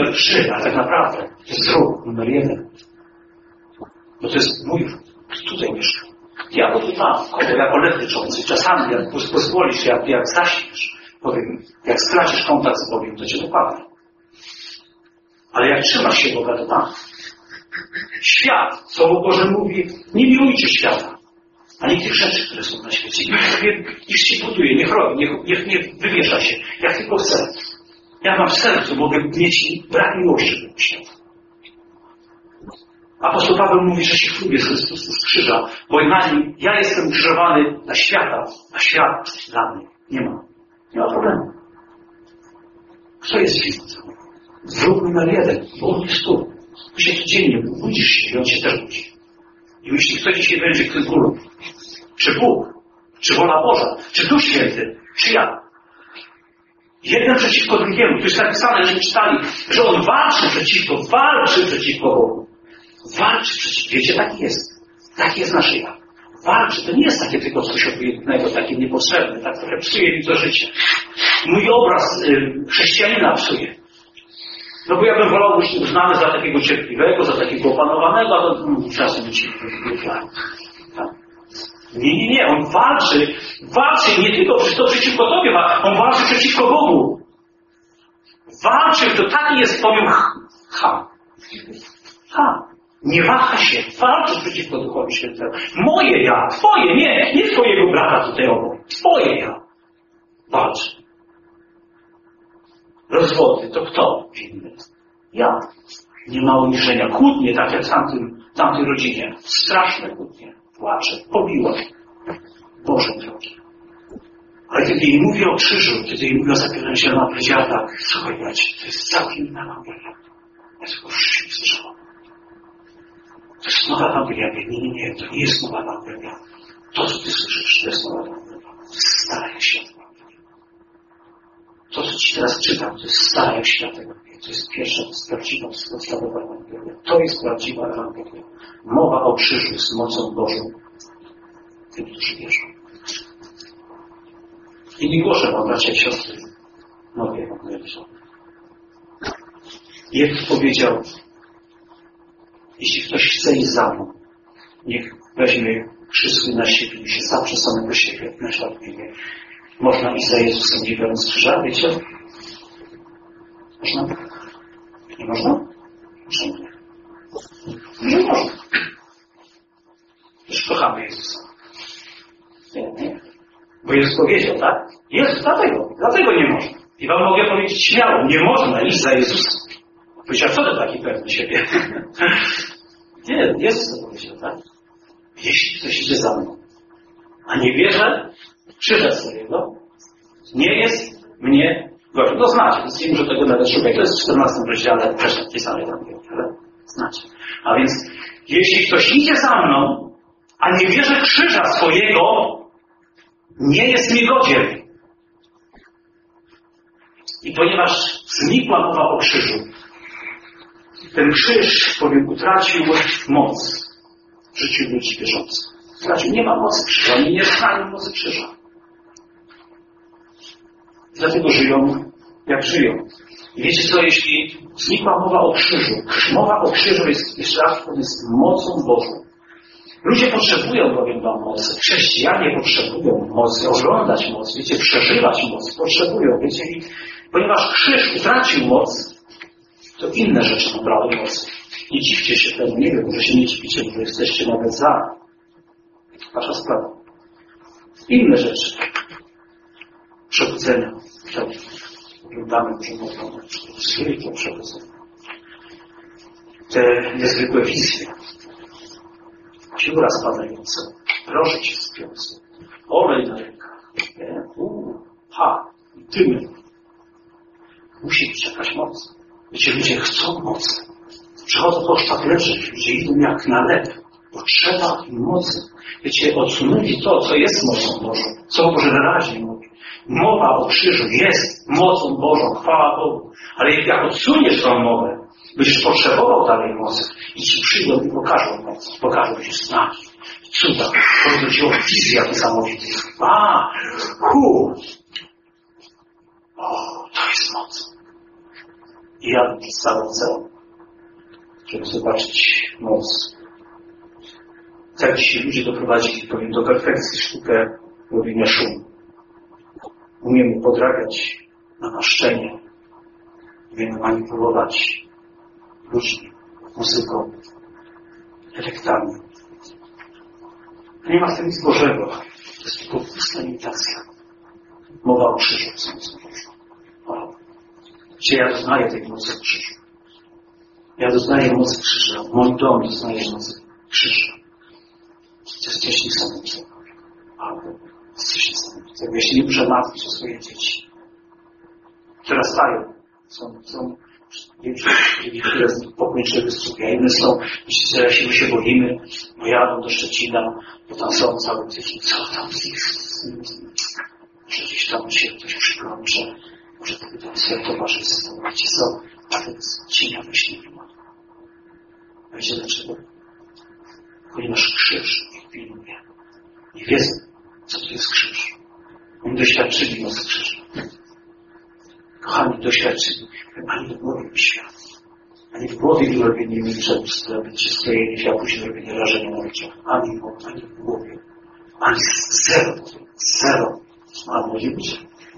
S1: numer 3, a tak naprawdę to jest wróg numer 1. Bo to jest mój wróg. Tutaj mieszka. Ja tu tam, jako lew tyczący. Czasami, jak pozwolisz, jak zaśniesz, powiem, jak stracisz kontakt z Bogiem, to cię dopadnie. Ale jak trzymasz się Boga, to tam. Świat, Słowo Boże mówi, nie miłujcie świata, ani tych rzeczy, które są na świecie. Niech się buduje, niech robi, niech nie wywiesza się, jak tylko chce. Ja mam w sercu, mogę mieć brak miłości do świata. Apostoł Paweł mówi, że się chlubię z Chrystusa z krzyża, bo ja jestem ukrzyżowany dla świata, a świat dla mnie. Nie ma problemu. Kto jest winny? Wróg numer 1, bo on jest tu. Ty się codziennie budzisz się i on się też budzi. I jeśli kto dzisiaj będzie w tym królu, czy Bóg, czy wola Boża, czy Duch Święty, czy ja. Jeden przeciwko drugiemu. Tu jest napisane, że czytali, że on walczy przeciwko Bogu. Walczy przeciwko. Wiecie, tak jest. Tak jest nasze ja. Walczy. To nie jest takie tylko coś obojętnego, takie niepotrzebne, tak trochę psuje mi to życie. Mój obraz chrześcijanina psuje. No bo ja bym wolał być uznany za takiego cierpliwego, za takiego opanowanego, a to czasem być tak. Nie. On walczy nie tylko przeciwko Tobie, on walczy przeciwko Bogu. Walczy, to taki jest, powiem, nie waha się, walczy przeciwko Duchowi Świętemu. Moje ja, Twoje, nie Twojego brata tutaj obok. Twoje ja walczy. Rozwody, to kto winny? Ja. Nie ma uniżenia. Kłótnie, tak jak w tamtej rodzinie. Straszne kłótnie. Płacze, pobiła. Boże drogi. Ale kiedy jej mówię o krzyżu, kiedy jej mówię o zapieraniu się, ona powiedziała tak, słuchaj bracie, to jest całkiem inna Ewangelia. Ja tylko słyszałam. To jest nowa Ewangelia. Nie, to nie jest nowa Ewangelia. To, co ty słyszysz, to jest nowa Ewangelia. To jest stara jak świat Ewangelia. To, co ci teraz czytam, to jest stara jak świat Ewangelia. To jest pierwsza, to jest prawdziwa, podstawowa Ewangelia. To jest prawdziwa Ewangelia. Mowa o krzyżu z mocą Bożą. Tym, którzy wierzą. I nie głoszę wam, bracia i siostry, nowej Ewangelii. Jezus powiedział, jeśli ktoś chce iść za mną, niech weźmie krzyż swój na siebie i się zaprze samego siebie, na ślad mnie. Można iść za Jezusem nie biorąc krzyża, wiecie? Można? Nie można? Można. Nie można. Już kochamy Jezusa. Nie. Bo Jezus powiedział, tak? Jezus, dlatego nie można. I wam mogę powiedzieć śmiało, nie można iść za Jezusem. Powiedział, co to taki pewny siebie? Nie, Jezus to powiedział, tak? Jeśli ktoś idzie za mną, a nie bierze krzyża swojego, nie jest mnie gorzej. No znacie, więc nie muszę tego nawet szukać. To jest w 14 rozdziale też tej samej Ewangelii, ale znacie. A więc, jeśli ktoś idzie za mną, a nie bierze krzyża swojego, nie jest mi godzien. I ponieważ znikła mowa o krzyżu, ten krzyż, powiem, utracił moc w życiu ludzi wierzących. Utracił, nie ma mocy krzyża, oni nie znają mocy krzyża. Dlatego żyją, jak żyją. I wiecie co, jeśli znikła mowa o krzyżu, mowa o krzyżu jest, jeszcze raz powiem, jest mocą Bożą. Ludzie potrzebują, powiem wam, mocy. Chrześcijanie potrzebują mocy, oglądać moc, wiecie, przeżywać moc. Potrzebują, wiecie, i ponieważ krzyż utracił moc, to inne rzeczy nabrały mocy. Nie dziwcie się temu, nie wiem, może się nie dziwicie, może jesteście nawet za. Wasza sprawa. Inne rzeczy. Przebudzenia. Oglądamy, może można zwykłe przebudzenia. Te niezwykłe wizje. Pióra spadające, proszę cię spiące, olej na rękach, dymy. Musi być jakaś moc. Wiecie, ludzie chcą mocy. Przychodzą po sztableczy, ludzie idą jak na lep. Potrzeba im mocy. Wiecie, odsunęli to, co jest mocą Bożą. Co Boże wyraźnie mówi. Mowa o krzyżu jest mocą Bożą, chwała Bogu. Ale jak odsuniesz tą mowę, będziesz potrzebował dalej mocy i ci przyjdą i pokażą moc. Pokażą ci znaki, cuda. Powróciło wizja niesamowitych. To jest moc. I jadę przez całą celą, żeby zobaczyć moc. Tak dzisiaj ludzie doprowadzili, powiem, do perfekcji sztukę robienia szumu. Umiemy podrabiać namaszczenie, umiemy manipulować ludźmi, muzyką, efektami. Nie ma w tym nic Bożego. To jest tylko pusta imitacja. Mowa o krzyżu w sensie Bożym. Gdzie ja doznaję tej mocy krzyżu. Ja doznaję mocy krzyża. Mój dom doznaje mocy krzyża. Jesteście samym sobą. Albo jesteście samym sobą. Ja się nie muszę martwić o swoje dzieci. Dorastają. Są niektóre z nich pokończyły studia, inne są, myślę, że się boimy, bo jadą do Szczecina, bo tam są cały tydzień, co tam z nich, może gdzieś tam się ktoś przyplącze, może to by tam swoje towarzystwo, wiecie co, a ten cienia właśnie nie ma. Wiecie dlaczego? Ponieważ krzyż ich pilnuje. Nie wiedzą, co to jest krzyż. Oni doświadczyli mocy krzyża. Kochani, doświadczyli, ani w głowie mi świat. Ani w głowie nie robienie mi rzeczy, robicie sklejenie, a później robienie rażenia na ludziach. Ani w głowie. Ani zero. Zero. A młodzi ludzie.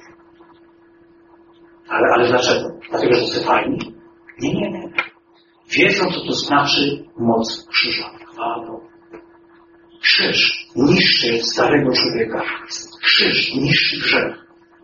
S1: Ale dlaczego? Dlatego, że są fajni? Nie. Wiedzą, co to znaczy moc krzyża. Albo krzyż niszczy starego człowieka. Krzyż niszczy grzech.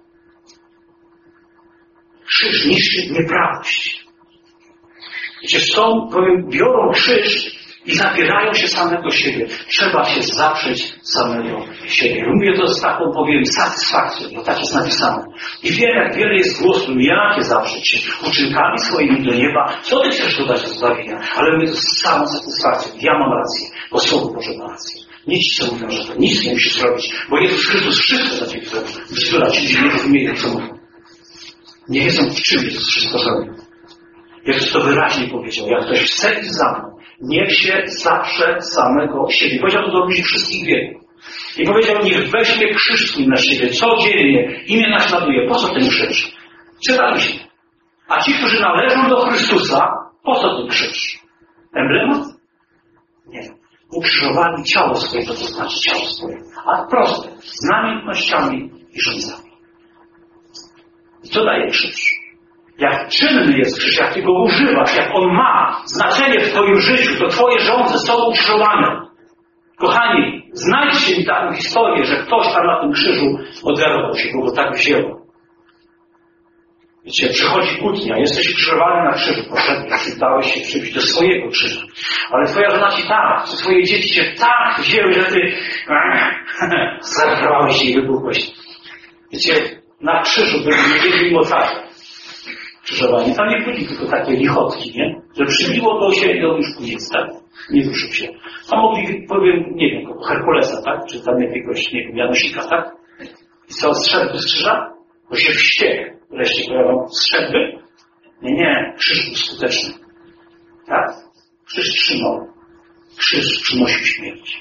S1: Krzyż niszczy nieprawość. Wiecie, biorą krzyż i zabierają się samego siebie. Trzeba się zaprzeć samego siebie. Mówię to z taką, powiem, satysfakcją, bo tak jest napisane. I wiem, jak wiele jest głosów, jakie zaprzeć się uczynkami swoimi do nieba. Co ty chcesz dodać do zbawienia? Ale mówię to z całą satysfakcją. Ja mam rację, bo Słowo Boże ma rację. Nie ci, co mówią, że to nic nie musisz zrobić, bo Jezus Chrystus wszystko za ciebie zrobił. Bzdura, ci ludzie nie rozumieją, co mówią. Nie wiedzą, w czym Jezus wszystko zrobił. Jezus to wyraźnie powiedział. Jak ktoś chce iść za mną, niech się zaprze samego siebie. Powiedział to do ludzi wszystkich wieków. I powiedział, niech weźmie krzyż swój na siebie codziennie i mnie naśladuje. Po co ten krzyż? Czytaliśmy. A ci, którzy należą do Chrystusa, po co ten krzyż? Emblemat? Nie. Ukrzyżowali ciało swoje, to znaczy ciało swoje. A proste. Z namiętnościami i rządzami. I co daje krzyż? Jak czynny jest krzyż, jak ty go używasz, jak on ma znaczenie w twoim życiu, to twoje żądze są ukrzyżowane. Kochani, znajdźcie mi taką historię, że ktoś tam na tym krzyżu oderwał się, bo go tak wzięło. Wiecie, przychodzi kłótnia, jesteś ukrzyżowany na krzyżu, poszedłeś, dałeś się przybić do swojego krzyża. Ale twoja żona ci tak, twoje dzieci cię tak wzięły, że ty zerwałeś się i wybuchłeś. Wiecie, na krzyżu byli mocarze krzyżowani. Tam nie byli tylko takie lichotki, nie? Że przybiło go się i on już później tak? Nie ruszył się. A mogli, powiem, nie wiem, Herkulesa, tak? Czy tam jakiegoś, nie wiem, Janosika, tak? I co, zszedłby z krzyża? Bo się wściekł. Wreszcie pojawią strzępy? Nie. Krzyż był skuteczny. Tak? Krzyż trzymał. Krzyż przynosił śmierć.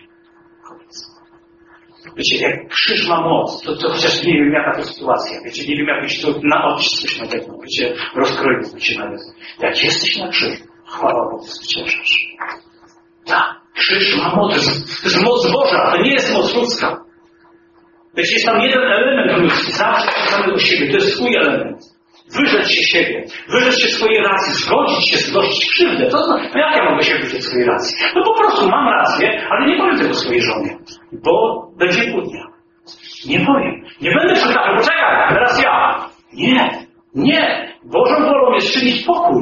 S1: Wiecie, jak krzyż ma moc, to chociaż nie wiem, jaka to sytuacja. Wiecie, nie wiem, jak byś to na oczy coś nadegnął. Wiecie, rozkroiłby się nawet. Jak jesteś na krzyżu, chwała Bogu, zwyciężasz. Tak, krzyż ma moc. To jest moc Boża, to nie jest moc ludzka. Wiecie, jest tam jeden element ludzki, zawsze samego siebie. To jest twój element. Wyrzec się siebie, wyrzec się swojej racji, zgodzić się, znosić krzywdę. To znaczy, no jak ja mogę się wyrzec swojej racji? No po prostu mam rację, ale nie powiem tego swojej żonie, bo będzie kłótnia. Nie powiem. Nie będę przytaczał, poczekaj, teraz ja. Nie. Bożą wolą jest czynić pokój.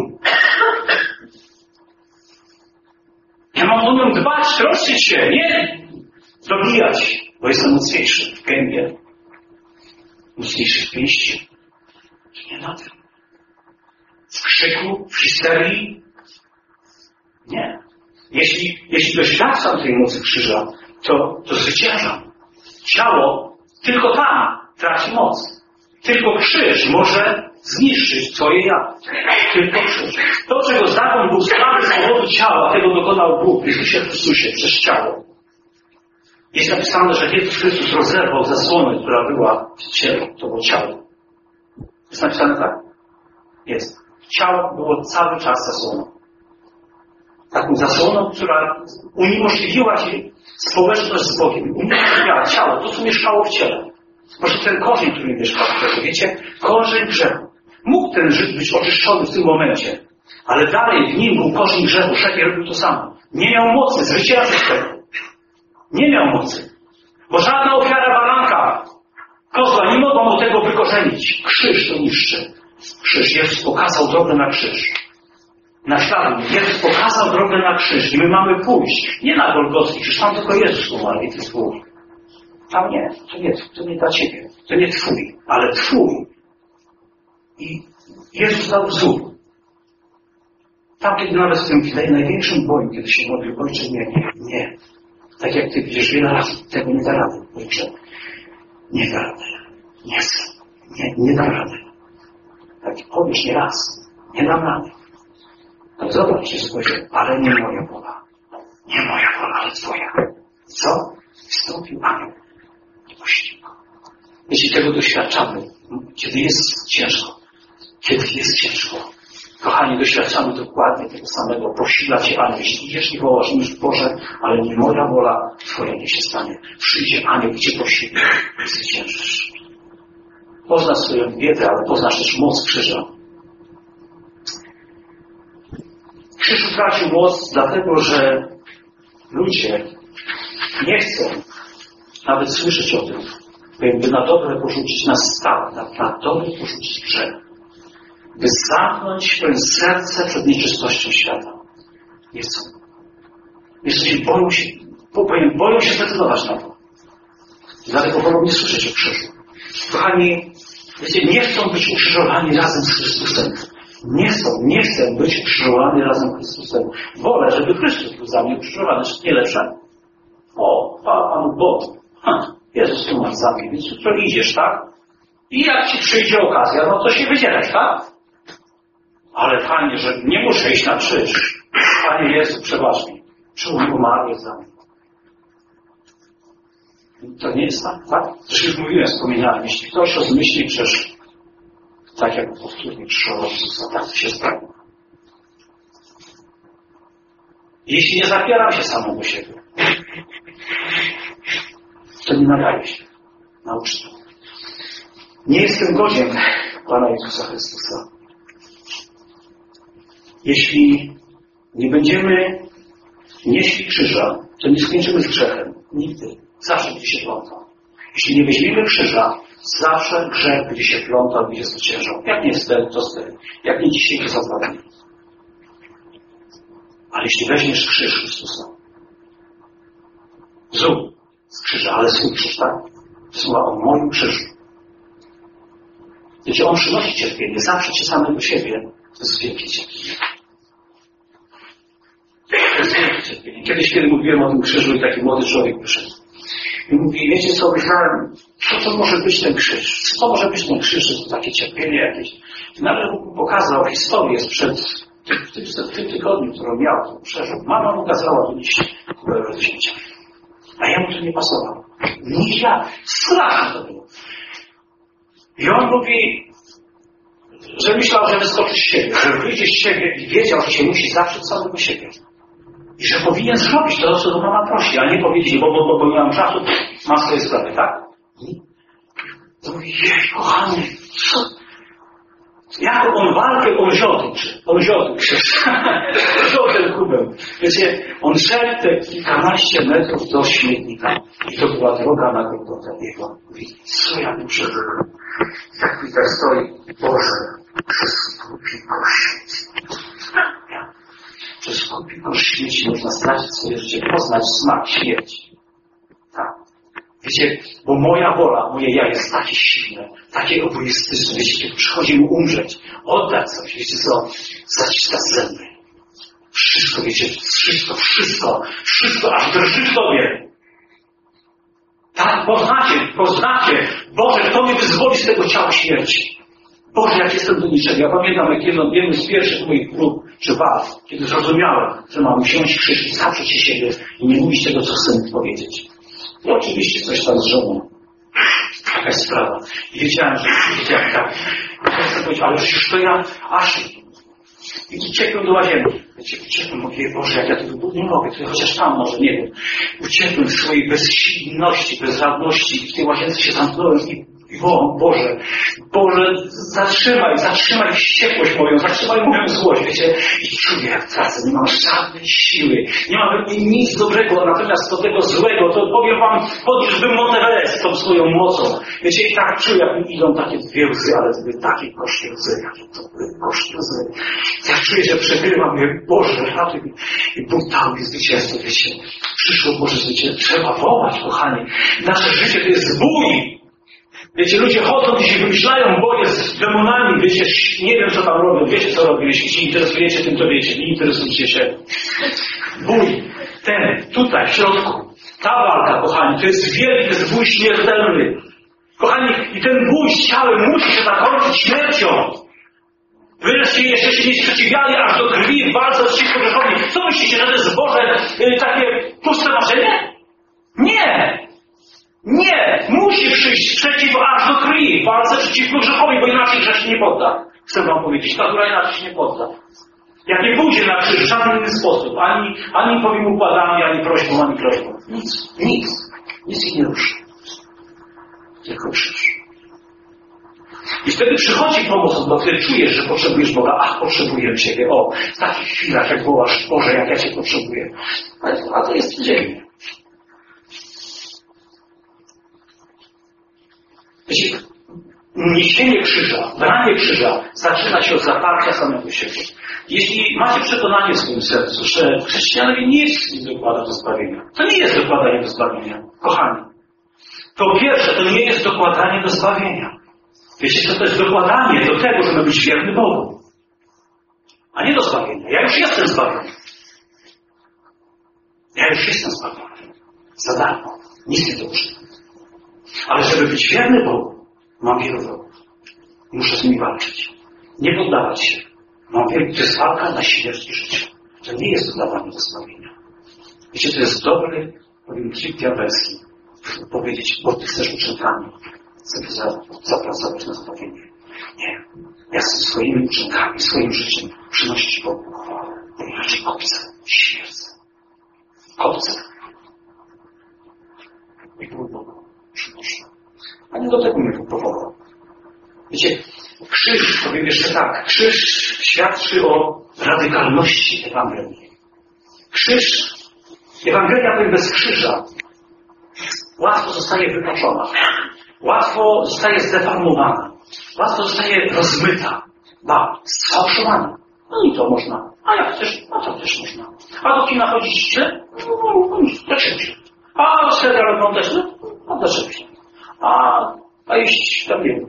S1: Ja mam o nią dbać, troszczyć się, nie dobijać, bo jestem mocniejszy w gębie, mocniejszy w pięści. Nie na tym. W krzyku, w histerii? Nie. Jeśli doświadczam tej mocy krzyża, to zwyciężam. Ciało tylko tam traci moc. Tylko krzyż może zniszczyć twoje ja. Tylko krzyż. To, czego zakon był sprawy z powodu ciała, tego dokonał Bóg w Jezusie Chrystusie przez ciało. Jest napisane, że Jezus Chrystus rozerwał zasłonę, która była w ciele, to było ciało. Jest napisane tak? Jest. ciało było cały czas zasłoną. Taką zasłoną, która uniemożliwiła ci społeczność z Bogiem. Uniemożliwiała ciało, to co mieszkało w ciele. Może ten korzeń, który mieszkał w ciele, wiecie, korzeń grzechu. Mógł ten Żyd być oczyszczony w tym momencie, ale dalej w nim był korzeń grzechu. Szekiel robił to samo. Nie miał mocy zwyciężyć tego. Nie miał mocy. Bo żadna ofiara baranka, kozła nie mogła mu tego wykorzenić. Krzyż to niszczy. Krzyż. Jezus pokazał drogę na krzyż. Naśladuj. Jezus pokazał drogę na krzyż. I my mamy pójść. Nie na Golgotski krzyż. Tam tylko Jezus umarł i Ty Twój. Tam nie. To nie dla Ciebie. To nie Twój. Ale Twój. I Jezus dał wzór. Tam, kiedy nawet w tym największym boju, kiedy się modlił, Ojcze, nie. Tak jak Ty widzisz wiele razy, tego nie da rady. Ojcze, nie da rady. Nie da rady. Tak powiesz nie raz. Nie dam rady. Ale zobacz, się spojrzę, ale nie moja wola. Nie moja wola, ale Twoja. Co? Wstąpił anioł do pościgu. Jeśli tego doświadczamy, kiedy jest ciężko, kochani, doświadczamy dokładnie tego samego. Posila Cię anioł. Jeśli idziesz i wołasz, mówisz, Boże, ale nie moja wola, Twoja niech się stanie. Przyjdzie anioł i Cię posili i zwyciężysz. Poznasz swoją biedę, ale poznasz też moc krzyża. Krzyż utracił moc dlatego, że ludzie nie chcą nawet słyszeć o tym, by na dobre porzucić na stałe, na dobre porzucić grzech. By zamknąć swoje serce przed nieczystością świata. Nie chcą. Jeśli boją się zdecydować na to. Dlatego wolą nie słyszeć o krzyżu. Kochani, wiecie, nie chcą być ukrzyżowani razem z Chrystusem. Nie chcę być ukrzyżowany razem z Chrystusem. Wolę, żeby Chrystus był za mnie ukrzyżowany. Czy nie lepsze? O, chwała Panu Bogu. Jezus tu masz za mnie, więc jutro idziesz, tak? I jak Ci przyjdzie okazja, no to się wydzielać, tak? Ale fajnie, że nie muszę iść na krzyż. Panie Jezu, przebacz mi. Czemu umarłeś za mnie? To nie jest tak, tak? Też już mówiłem, wspominałem, jeśli ktoś rozmyśli krzyż, tak jak powtórnie krzyżował Jezusa, tak to się stanie. Jeśli nie zapieram się samego siebie, to nie nadaje się na ucztę. Nie jestem godzien Pana Jezusa Chrystusa. Jeśli nie będziemy nieśli krzyża, to nie skończymy z grzechem. Nigdy. Zawsze będzie się plątał. Jeśli nie weźmiemy krzyża, zawsze grzech będzie się plątał, będzie zwyciężał. Jak nie wtedy, to wtedy. Jak nie dzisiaj, to za 2 dni. Ale jeśli weźmiesz krzyż Chrystusa, zrób z krzyża, ale swój krzyż, tak? Słowa o moim krzyżu. Wiecie, on przynosi cierpienie, zawsze samego siebie. To jest wielkie cierpienie. To jest wielkie cierpienie. Kiedyś, kiedy mówiłem o tym krzyżu i taki młody człowiek przyszedł. I mówi, wiecie co, myślałem, co to może być ten krzyż? Co może być ten krzyż? To takie cierpienie jakieś. I nagle mu pokazał historię sprzed w tym tygodniu, którą miał, to przeżył. Mama mu kazała wynieść kubę do śmiecia. A jemu to nie pasowało. Nie ja. Straszne to było. I on mówi, że myślał, że wyskoczy z siebie, że wyjdzie z siebie i wiedział, że się musi zawrzeć samego siebie. I że powinien zrobić to, co mama prosi, a nie powiedzieć, bo nie mam czasu, mam swoje sprawy, tak? To mówi, jej, kochany, co? Jak on walkę, on wziął krzyż. Wziął ten kubę. Wiecie, on szedł te kilkanaście metrów do śmietnika. I to była droga na Golgotę jego. Mówi, co ja tu przeżyłem? Jak Peter stoi, Boże, przez kupiko śmieci. Przez kupiko śmieci można stracić swoje życie, poznać smak śmierci. Tak. Wiecie, bo moja wola, moje ja jest takie silne, takie egoistyczne. Wiecie, kiedy przychodzi mu umrzeć, oddać coś, wiecie co, zaciskać zęby. Wszystko, wiecie, wszystko, aż drży w tobie. Tak, poznacie, Boże, kto mnie wyzwoli z tego ciała śmierci. Boże, jak jestem do niczego. Ja pamiętam, jak jednym z pierwszych moich prób, czy walk, kiedy zrozumiałem, że mam wziąć krzyż i zaprzeć się siebie i nie mówić tego, co chcę powiedzieć. I oczywiście coś tam z żoną. Jakaś sprawa. I wiedziałem, że tak. Ja chcę powiedzieć, ale przecież to ja, aż I uciekłem do łazienki. Wiecie, uciekłem, mówię, Boże, jak ja tu nie mogę, to chociaż tam może, nie wiem. Uciekłem w swojej bezsilności, bezradności i w tej łazience się zamknąłem i wołam, Boże, zatrzymaj wściekłość moją, zatrzymaj moją złość, wiecie. I czuję, jak tracę, nie mam żadnej siły, nie mam we mnie nic dobrego, natomiast do tego złego, to powiem wam, podniósłbym Monteverest tą swoją mocą. Wiecie, i tak czuję, jak mi idą takie dwie łzy, ale to były takie gorzkie łzy, jakie to były gorzkie łzy. Ja czuję, że przegrywam, mówię, Boże, ratuj mi. I Bóg dał mi zwycięstwo, wiecie. Przyszło Boże zwycięstwo. Trzeba wołać, kochani. Nasze życie to jest bój. Wiecie, ludzie chodzą i się wymyślają boje z demonami, wiecie, nie wiem co tam robią, wiecie co robią, jeśli się interesujecie tym, to wiecie, nie interesujcie się. Bój, ten, tutaj, w środku, ta walka, kochani, to jest wielki, to jest bój śmiertelny. Kochani, i ten bój z ciałem musi się zakończyć śmiercią. Wreszcie jeszcze się nie sprzeciwiali aż do krwi w walce przeciwko grzechowi. Co myślicie, że to jest Boże takie puste marzenie? Nie! Nie! Musi przyjść sprzeciw aż do krwi w walce przeciwko grzechowi, bo inaczej grzech się nie podda. Chcę wam powiedzieć, natura inaczej się nie podda. Jak nie pójdzie na krzyż w żaden inny sposób, ani powiem układami, ani prośbą. Nic ich nie ruszy. Tylko krzyż. I wtedy przychodzi pomoc, bo wtedy czujesz, że potrzebujesz Boga. Ach, potrzebuję Ciebie. O, w takich chwilach, jak wołasz, Boże, jak ja Cię potrzebuję. A to jest codziennie. Wiecie, niesienie krzyża, branie krzyża zaczyna się od zaparcia samego siebie. Jeśli macie przekonanie w swoim sercu, że chrześcijanowi nic nie dokłada do zbawienia, to nie jest dokładanie do zbawienia, kochani. Po pierwsze, to nie jest dokładanie do zbawienia. Wiecie, co to jest dokładanie do tego, żeby być wierny Bogu, a nie do zbawienia. Ja już jestem zbawiony. Za darmo. Nic nie dobrze. Ale żeby być wierny Bogu, mam wielu wrogów. Muszę z nimi walczyć. Nie poddawać się. Mam wielu, to jest walka na śmierć i życie. To nie jest dodawanie do zbawienia. Wiecie, to jest dobry, powiem, trik diabelski. Powiedzieć, bo ty chcesz uczynkami sobie zapracować na zbawienie. Nie. Ja chcę swoimi uczynkami, swoim życiem przynosić Bogu chwałę. Bo inaczej kopcę, śmierdzę. Kopcę. I Bóg Bogu przynoszę. A nie do tego mnie Bóg powołał. Wiecie, krzyż, powiem jeszcze tak, krzyż świadczy o radykalności Ewangelii. Krzyż, Ewangelia powiem bez krzyża, łatwo zostaje wypaczona, łatwo zostaje zdeformowana, łatwo zostaje rozmyta, sfałszowana. No i to można, a jak chcesz, to też można. A do kina chodzić źle? Dlaczego się? A serial oglądać źle? No dlaczego się? A iść tam nie wiem.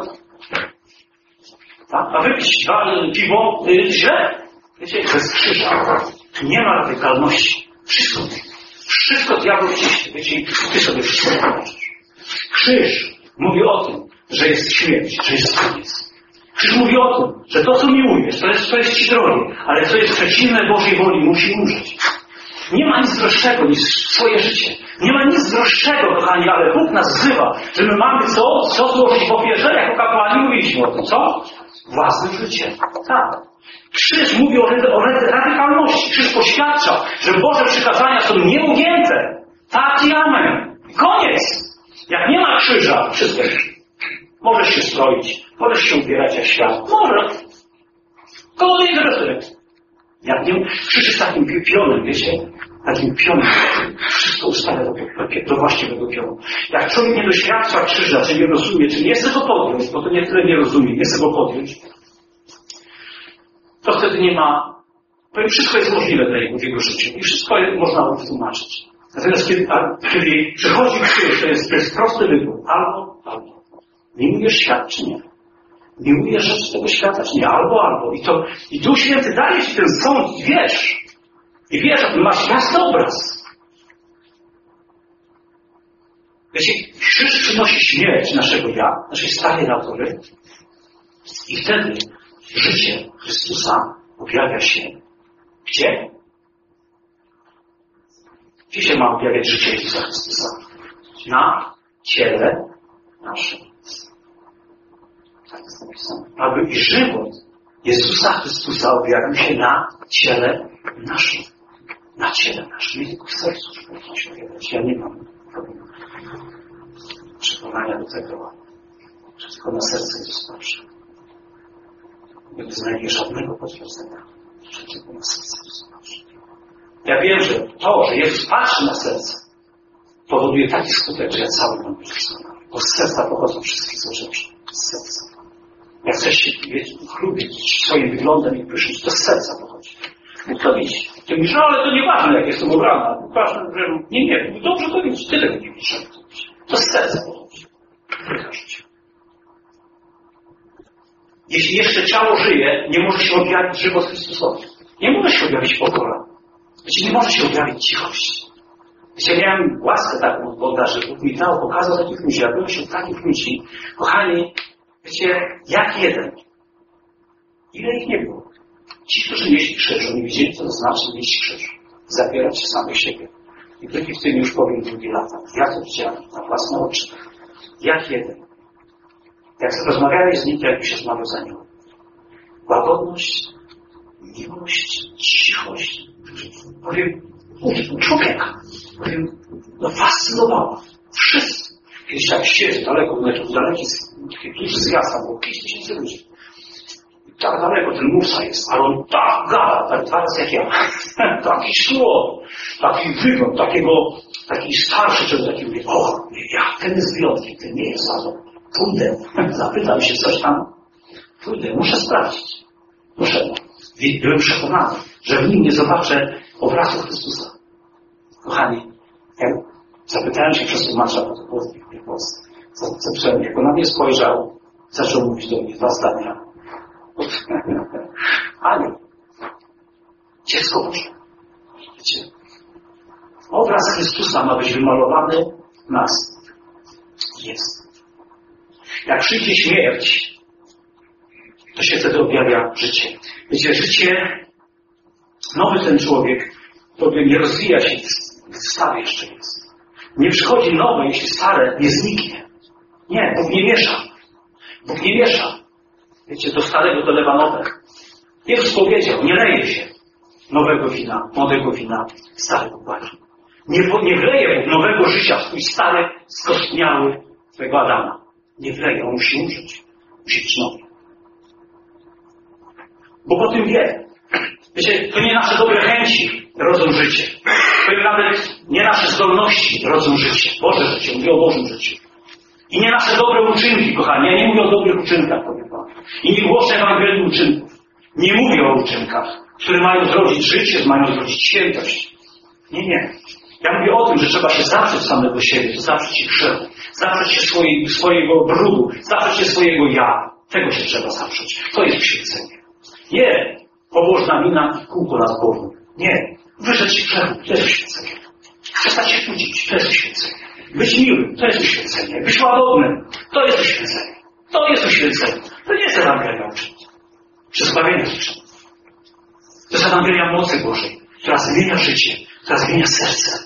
S1: A wypić piwo źle? Wiecie, bez krzyża nie ma radykalności. Wszystko diabeł wciśnie. Wiecie, ty sobie wszystko pomożesz. Krzyż mówi o tym, że jest śmierć, że jest koniec. Krzyż mówi o tym, że to, co miłujesz, to jest ci drogie, ale co jest przeciwne Bożej woli, musi umrzeć. Nie ma nic droższego niż swoje życie. Nie ma nic droższego, kochani, ale Bóg nas wzywa, że my mamy co złożyć w ofierze, jako kapłani mówiliśmy o tym, co? Własne życie. Tak. Krzyż mówi o radykalności. Krzyż poświadcza, że Boże przykazania są nieugięte. Tak i amen. Koniec. Jak nie ma krzyża, wszystko jest. Możesz się stroić, możesz się ubierać jak świat. Może. Kogo to interesuje? Jak nie, krzyż jest takim pionem, wiecie? Takim pionem. Wszystko ustawia do właściwego pionu. Jak człowiek nie doświadcza krzyża, czy nie rozumie, czy nie chce go podjąć, bo to nie tyle nie rozumie, nie chce go podjąć, to wtedy nie ma... Powiem, wszystko jest możliwe w jego życiu i wszystko można wytłumaczyć. Natomiast kiedy przychodzi krzyż, to jest prosty wybór. Albo. Miłujesz świat, czy nie? Miłujesz rzeczy tego świata, czy nie? Albo. I Duch Święty daje ci ten sąd i wiesz. I wiesz, masz jasny obraz. Wiecie, krzyż przynosi śmierć naszego ja, naszej starej natury. I wtedy życie Chrystusa objawia się. Gdzie? Gdzie się ma objawiać życie Jezusa Chrystusa? Na ciele naszym. Tak jest napisane. Aby i żywot Jezusa Chrystusa objawił się na ciele naszym. Na ciele naszym. Nie tylko w sercu, żeby jakieś objawiać. Ja nie mam przekonania do tego, że tylko na serce Jezus patrzy. Nie wyznaję żadnego potwierdzenia, że tylko na serce Jezus patrzy. Ja wiem, że to, że Jezus patrzy na serce, powoduje taki skutek, że ja cały mam być przekonany. Bo z serca pochodzą wszystkie złe rzeczy. Z serca. Jak chcesz się chlubić swoim wyglądem i pysznić, to z serca pochodzi. Bóg to widzi. Ty mówisz, no ale to nieważne, jak jestem ubrana. Ważne, że nie. Dobrze to widzi. Tyle nie widzisz. To z serca pochodzi. Wykażcie. Jeśli jeszcze ciało żyje, nie może się objawić żywot Chrystusowi. Nie może się objawić pokora. Nie może się objawić cichość. Ja miałem łaskę taką od Boga, że Bóg mi dał, pokazał takich ludzi. Ja byłem wśród takich ludzi. Kochani, wiecie, jak jeden. Ile ich nie było? Ci, którzy nieśli krzyż, oni widzieli, co to znaczy nieść krzyż. Zabierać się samych siebie. I tylko w tym już powiem drugie lata. Ja to widziałem na własne oczy. Jak jeden. Jak rozmawiałeś z nim, to jakby się rozmawiał za nią. Łagodność, miłość, cichość. Powiem, człowieka. Powiem, no fascynowała. Wszyscy. Kiedyś tak siedzę daleko, daleki, taki duży zjazd, tam było 5000 ludzi. I tak daleko ten Musa jest, ale on tak gada, tak 2 razy jak ja. Taki słowo, taki wygląd, taki starszy człowiek, taki mówi, o, jak ten jest wyjątkiem, ten nie jest za to. Pójdę, zapytam się coś tam. Pójdę, muszę sprawdzić. Muszę. Byłem przekonany, że w nim nie zobaczę obrazu Chrystusa. Kochani, ja zapytałem się przez tłumacza, bo to było w Polsce. Zacząłem, jak on na mnie spojrzał, zaczął mówić do mnie 2 zdania. Aniu, dziecko Boże. Wiecie, obraz Chrystusa ma być wymalowany w nas. Jest. Jak przyjdzie śmierć, to się wtedy objawia życie. Wiecie, życie, nowy ten człowiek, to nie rozwija się, stary jeszcze jest. Nie przychodzi nowe, jeśli stare nie zniknie. Nie, Bóg nie miesza. Bóg nie miesza. Wiecie, do starego dolewa nowe. Jezus powiedział, nie leje się nowego wina, młodego wina, starego płaczu. Nie wleje Bóg nowego życia w twój stary, skostniały twojego Adama. Nie wleje, on musi umrzeć. Musi być nowy. Bóg o tym wie. Wiecie, to nie nasze dobre chęci rodzą życie. To nawet nie nasze zdolności rodzą życie. Boże życie, mówię o Bożym życiu. I nie nasze dobre uczynki, kochani. Ja nie mówię o dobrych uczynkach, powiem wam. I nie głoszę Ewangelii uczynków. Nie mówię o uczynkach, które mają zrodzić życie, mają zrodzić świętość. Nie, nie. Ja mówię o tym, że trzeba się zaprzeć samego siebie, to zaprzeć się grzechu, zaprzeć się swojego brudu, zaprzeć się swojego ja. Tego się trzeba zaprzeć. To jest uświęcenie. Nie pobożna mina i kółko na zboru. Nie. Wyrzec się grzechu, to jest uświęcenie. Przestać się kłócić, to jest uświęcenie. Być miłym, to jest uświęcenie. Być łagodnym, to jest uświęcenie. To jest uświęcenie. To nie jest Ewangelia uczynków. Czy zbawienia życzenia. To jest Ewangelia mocy Bożej, która zmienia życie, która zmienia serce.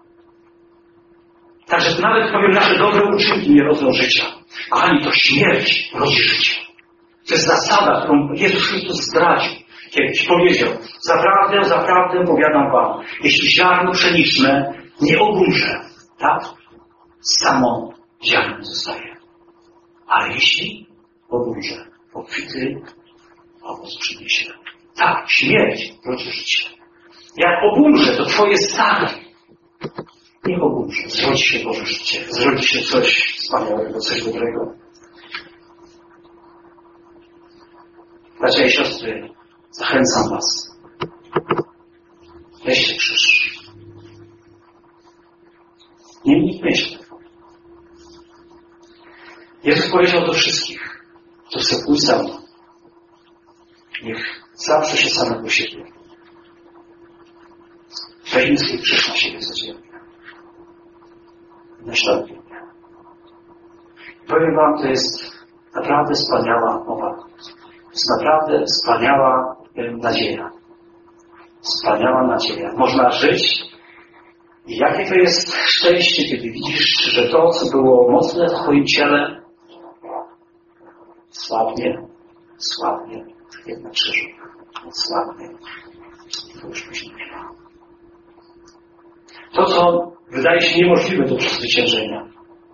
S1: Także nawet powiem, nasze dobre uczynki nie rodzą życia. Kochani, to śmierć rodzi życie. To jest zasada, którą Jezus Chrystus zdradził. Kiedyś powiedział, zaprawdę powiadam wam, jeśli ziarno pszeniczne nie obumrze, tak? Samo ziarno zostaje. Ale jeśli obumrze, obfity owoc przyniesie. Tak, śmierć rodzi życie. Jak obumrze, to twoje stare. Niech obumrze. Zrodzi się Boże życie. Zrodzi się coś wspaniałego, coś dobrego. Bracia i siostry, zachęcam was. Weźcie krzyż. Nie uniknę się tego. Jezus powiedział do wszystkich, kto chce pójść za mną. Niech zaprze się samego siebie. Weźmy swój krzyż na siebie codziennie. Naśladuje mnie. Powiem wam, to jest naprawdę wspaniała mowa. To jest naprawdę wspaniała nadzieja. Wspaniała nadzieja. Można żyć. I jakie to jest szczęście, kiedy widzisz, że to, co było mocne w twoim ciele, słabnie, jak na krzyżu. On słabny. To już później nie ma. To, co wydaje się niemożliwe do przezwyciężenia,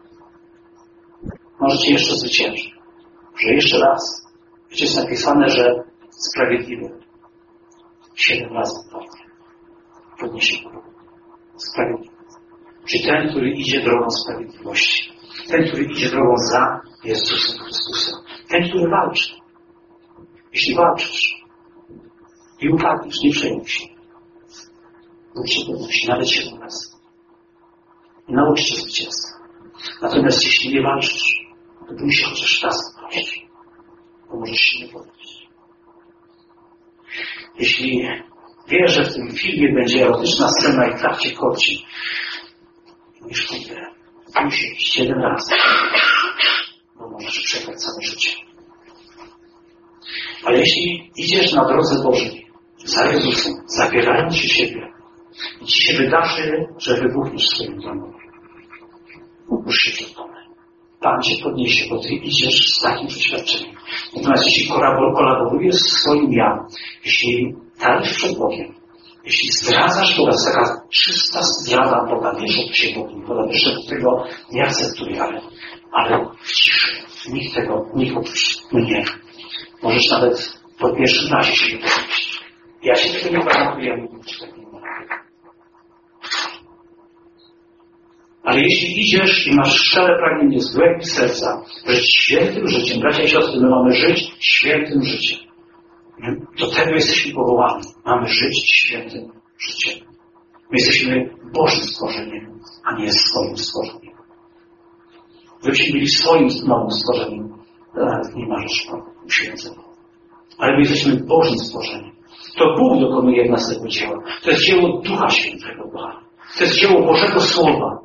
S1: możecie jeszcze zwyciężyć. Że jeszcze raz. Wiecie, jest napisane, że sprawiedliwy 7 razy podniesie górę. Sprawiedliwy. Czyli ten, który idzie drogą sprawiedliwości. Ten, który idzie drogą za Jezusem Chrystusem. Ten, który walczy. Jeśli walczysz i upadniesz, nie przejmuj się. Bóg cię podnosi, nawet 7 razy. I nauczy cię zwycięstwa. Natomiast jeśli nie walczysz, to bój się chociaż raz podnosić. Bo możesz się nie podnieść. Jeśli wiesz, że w tym filmie będzie erotyczna scena i tak cię korci, niż pójdę, bój się 7 razy, bo możesz przegrać całe życie. Ale jeśli idziesz na drodze Bożej, za Jezusem, zabierając się siebie, i ci się wydarzy, że wybuchniesz w swoim domu, upusz się przed domem. Pan cię podniesie, bo ty idziesz z takim przeświadczeniem. Natomiast jeśli kolaborujesz z swoim ja, jeśli tajesz przed Bogiem, jeśli zdradzasz Boga, to jest taka czysta zdrada Boga, wiesz, że tu się Bóg nie podoba, wiesz, że tego nie akceptuje, ale w ciszy. Nikt oprócz mnie. Możesz nawet po pierwszym razie się nie podnieść. Ja się tego nie gwarantuję, ale nikt tak nie ma. Ale jeśli idziesz i masz szczere pragnienie z głębi serca żyć świętym życiem, bracia i siostry, my mamy żyć świętym życiem. Do tego jesteśmy powołani. Mamy żyć świętym życiem. My jesteśmy Bożym stworzeniem, a nie swoim stworzeniem. Gdybyśmy byli swoim nowym stworzeniem, to nawet nie ma rzeczy uświęcenia. Ale my jesteśmy Bożym stworzeniem. To Bóg dokonuje w nas tego dzieła. To jest dzieło Ducha Świętego, kochani. To jest dzieło Bożego Słowa.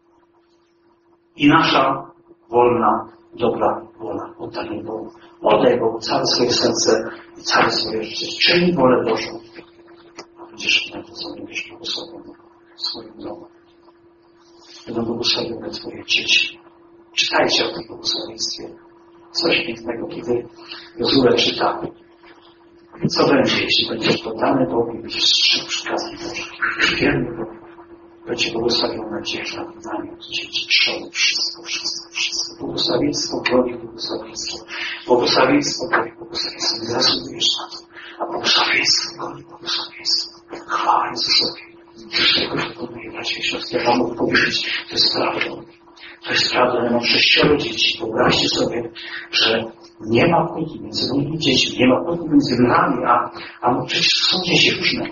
S1: I nasza wolna, dobra wola. Oddanie Bogu. Oddaj Bogu całe swoje serce i całe swoje życie. Czyń wolę Bożą. A będziesz nagrodzony, będziesz błogosławiony w swoim domu. Będą błogosławione Twoje dzieci. Czytajcie o tym błogosławieństwie. Coś pięknego, kiedy Jozue czyta. Co będzie, jeśli będziesz poddany Bogu i będziesz strzegł przykazań Bożych. Będziesz wierny Bogu. Będzie błogosławiona dzieża, namiot, dzieci, trzony, wszystko. Błogosławieństwo goni błogosławieństwo. Błogosławieństwo goni błogosławieństwo. Nie zasługujesz na to. A błogosławieństwo goni błogosławieństwo. Chwała Jezusowi. Wszystko wykonuje, bracia i siostry. Ja wam mogę powiedzieć, to jest prawdą. To jest prawda, ja mam 6 dzieci. Wyobraźcie sobie, że nie ma kłótni między moimi dziećmi, nie ma kłótni między nami, a przecież są dzieci różne.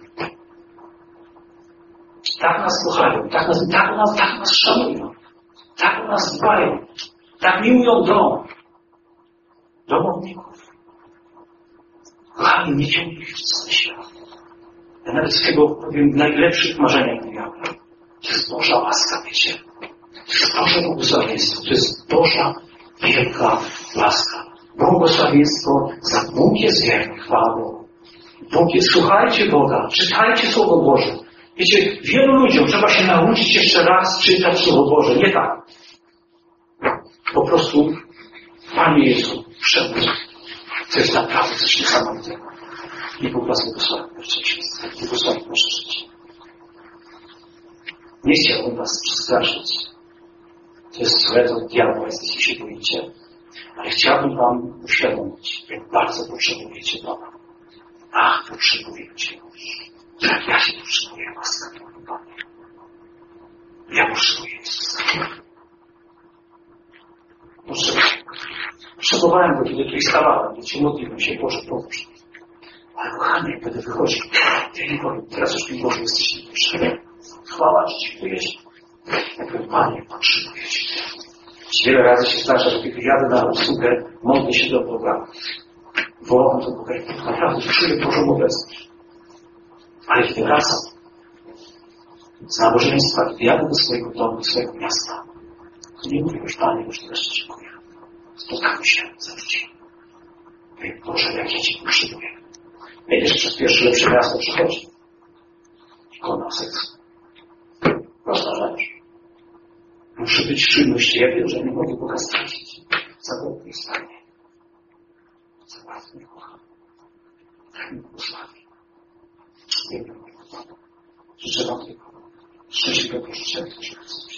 S1: Tak nas kochają, tak nas szanują, tak o nas dbają, tak miłują domowników. Kochani, nie ciągnij w cały świat. Ja nawet z tego powiem najlepszych marzeniach miałem. To jest Boża łaska, wiecie. To jest Boże błogosławieństwo, to jest Boża wielka łaska. Błogosławieństwo za Bóg jest wierny, chwała Bogu. Bóg jest, słuchajcie Boga, czytajcie Słowo Boże. Wiecie, wielu ludziom trzeba się nauczyć jeszcze raz czytać Słowo Boże. Nie tak. Po prostu, Panie Jezu, przemysł. To jest naprawdę coś niesamowitego. I Bóg was błogosławi, błogosławi wasze życie. Nie chciałbym was przestraszyć. To jest złe, to diabła jest, jeśli się boicie. Ale chciałbym wam uświadomić, jak bardzo potrzebujecie Boga. Ach, potrzebujecie. Jak ja się potrzebuję łaskawie, Panie. Ja potrzebuję Jezusa. Potrzebowałem go, kiedy tutaj stawałem, kiedy modliłem się, Boże, pomóż. Ale kochanie, jak będę wychodził, ja nie powiem, teraz już mi Boże jesteś niepotrzebny. Chwała Ci, dziękuję Ci. Ja powiem, Panie, potrzebuję Cię. Wiele razy się zdarza, że kiedy jadę na usługę, modlę się do Boga, wołam do Boga i naprawdę czuję Bożą obecność. Ale kiedy wracam z nabożeństwa, kiedy jadę do swojego domu, do swojego miasta, to nie mówię już, Panie, już teraz Ci dziękuję. Spotkamy się za tydzień. Mówię, Boże, jak ja Cię potrzebuję. Jedziesz przez pierwsze lepsze miasto, przychodzi. Ikona seksu. Prosta rzecz. Muszę być w czujności. Ja wiem, że nie mogę Boga stracić. Za Bóg jest Panie. Za bardzo mnie kocha. mi błogosławi. Nie wiem. Życzę Wam tego szczęśliwego życia, jak to się chce.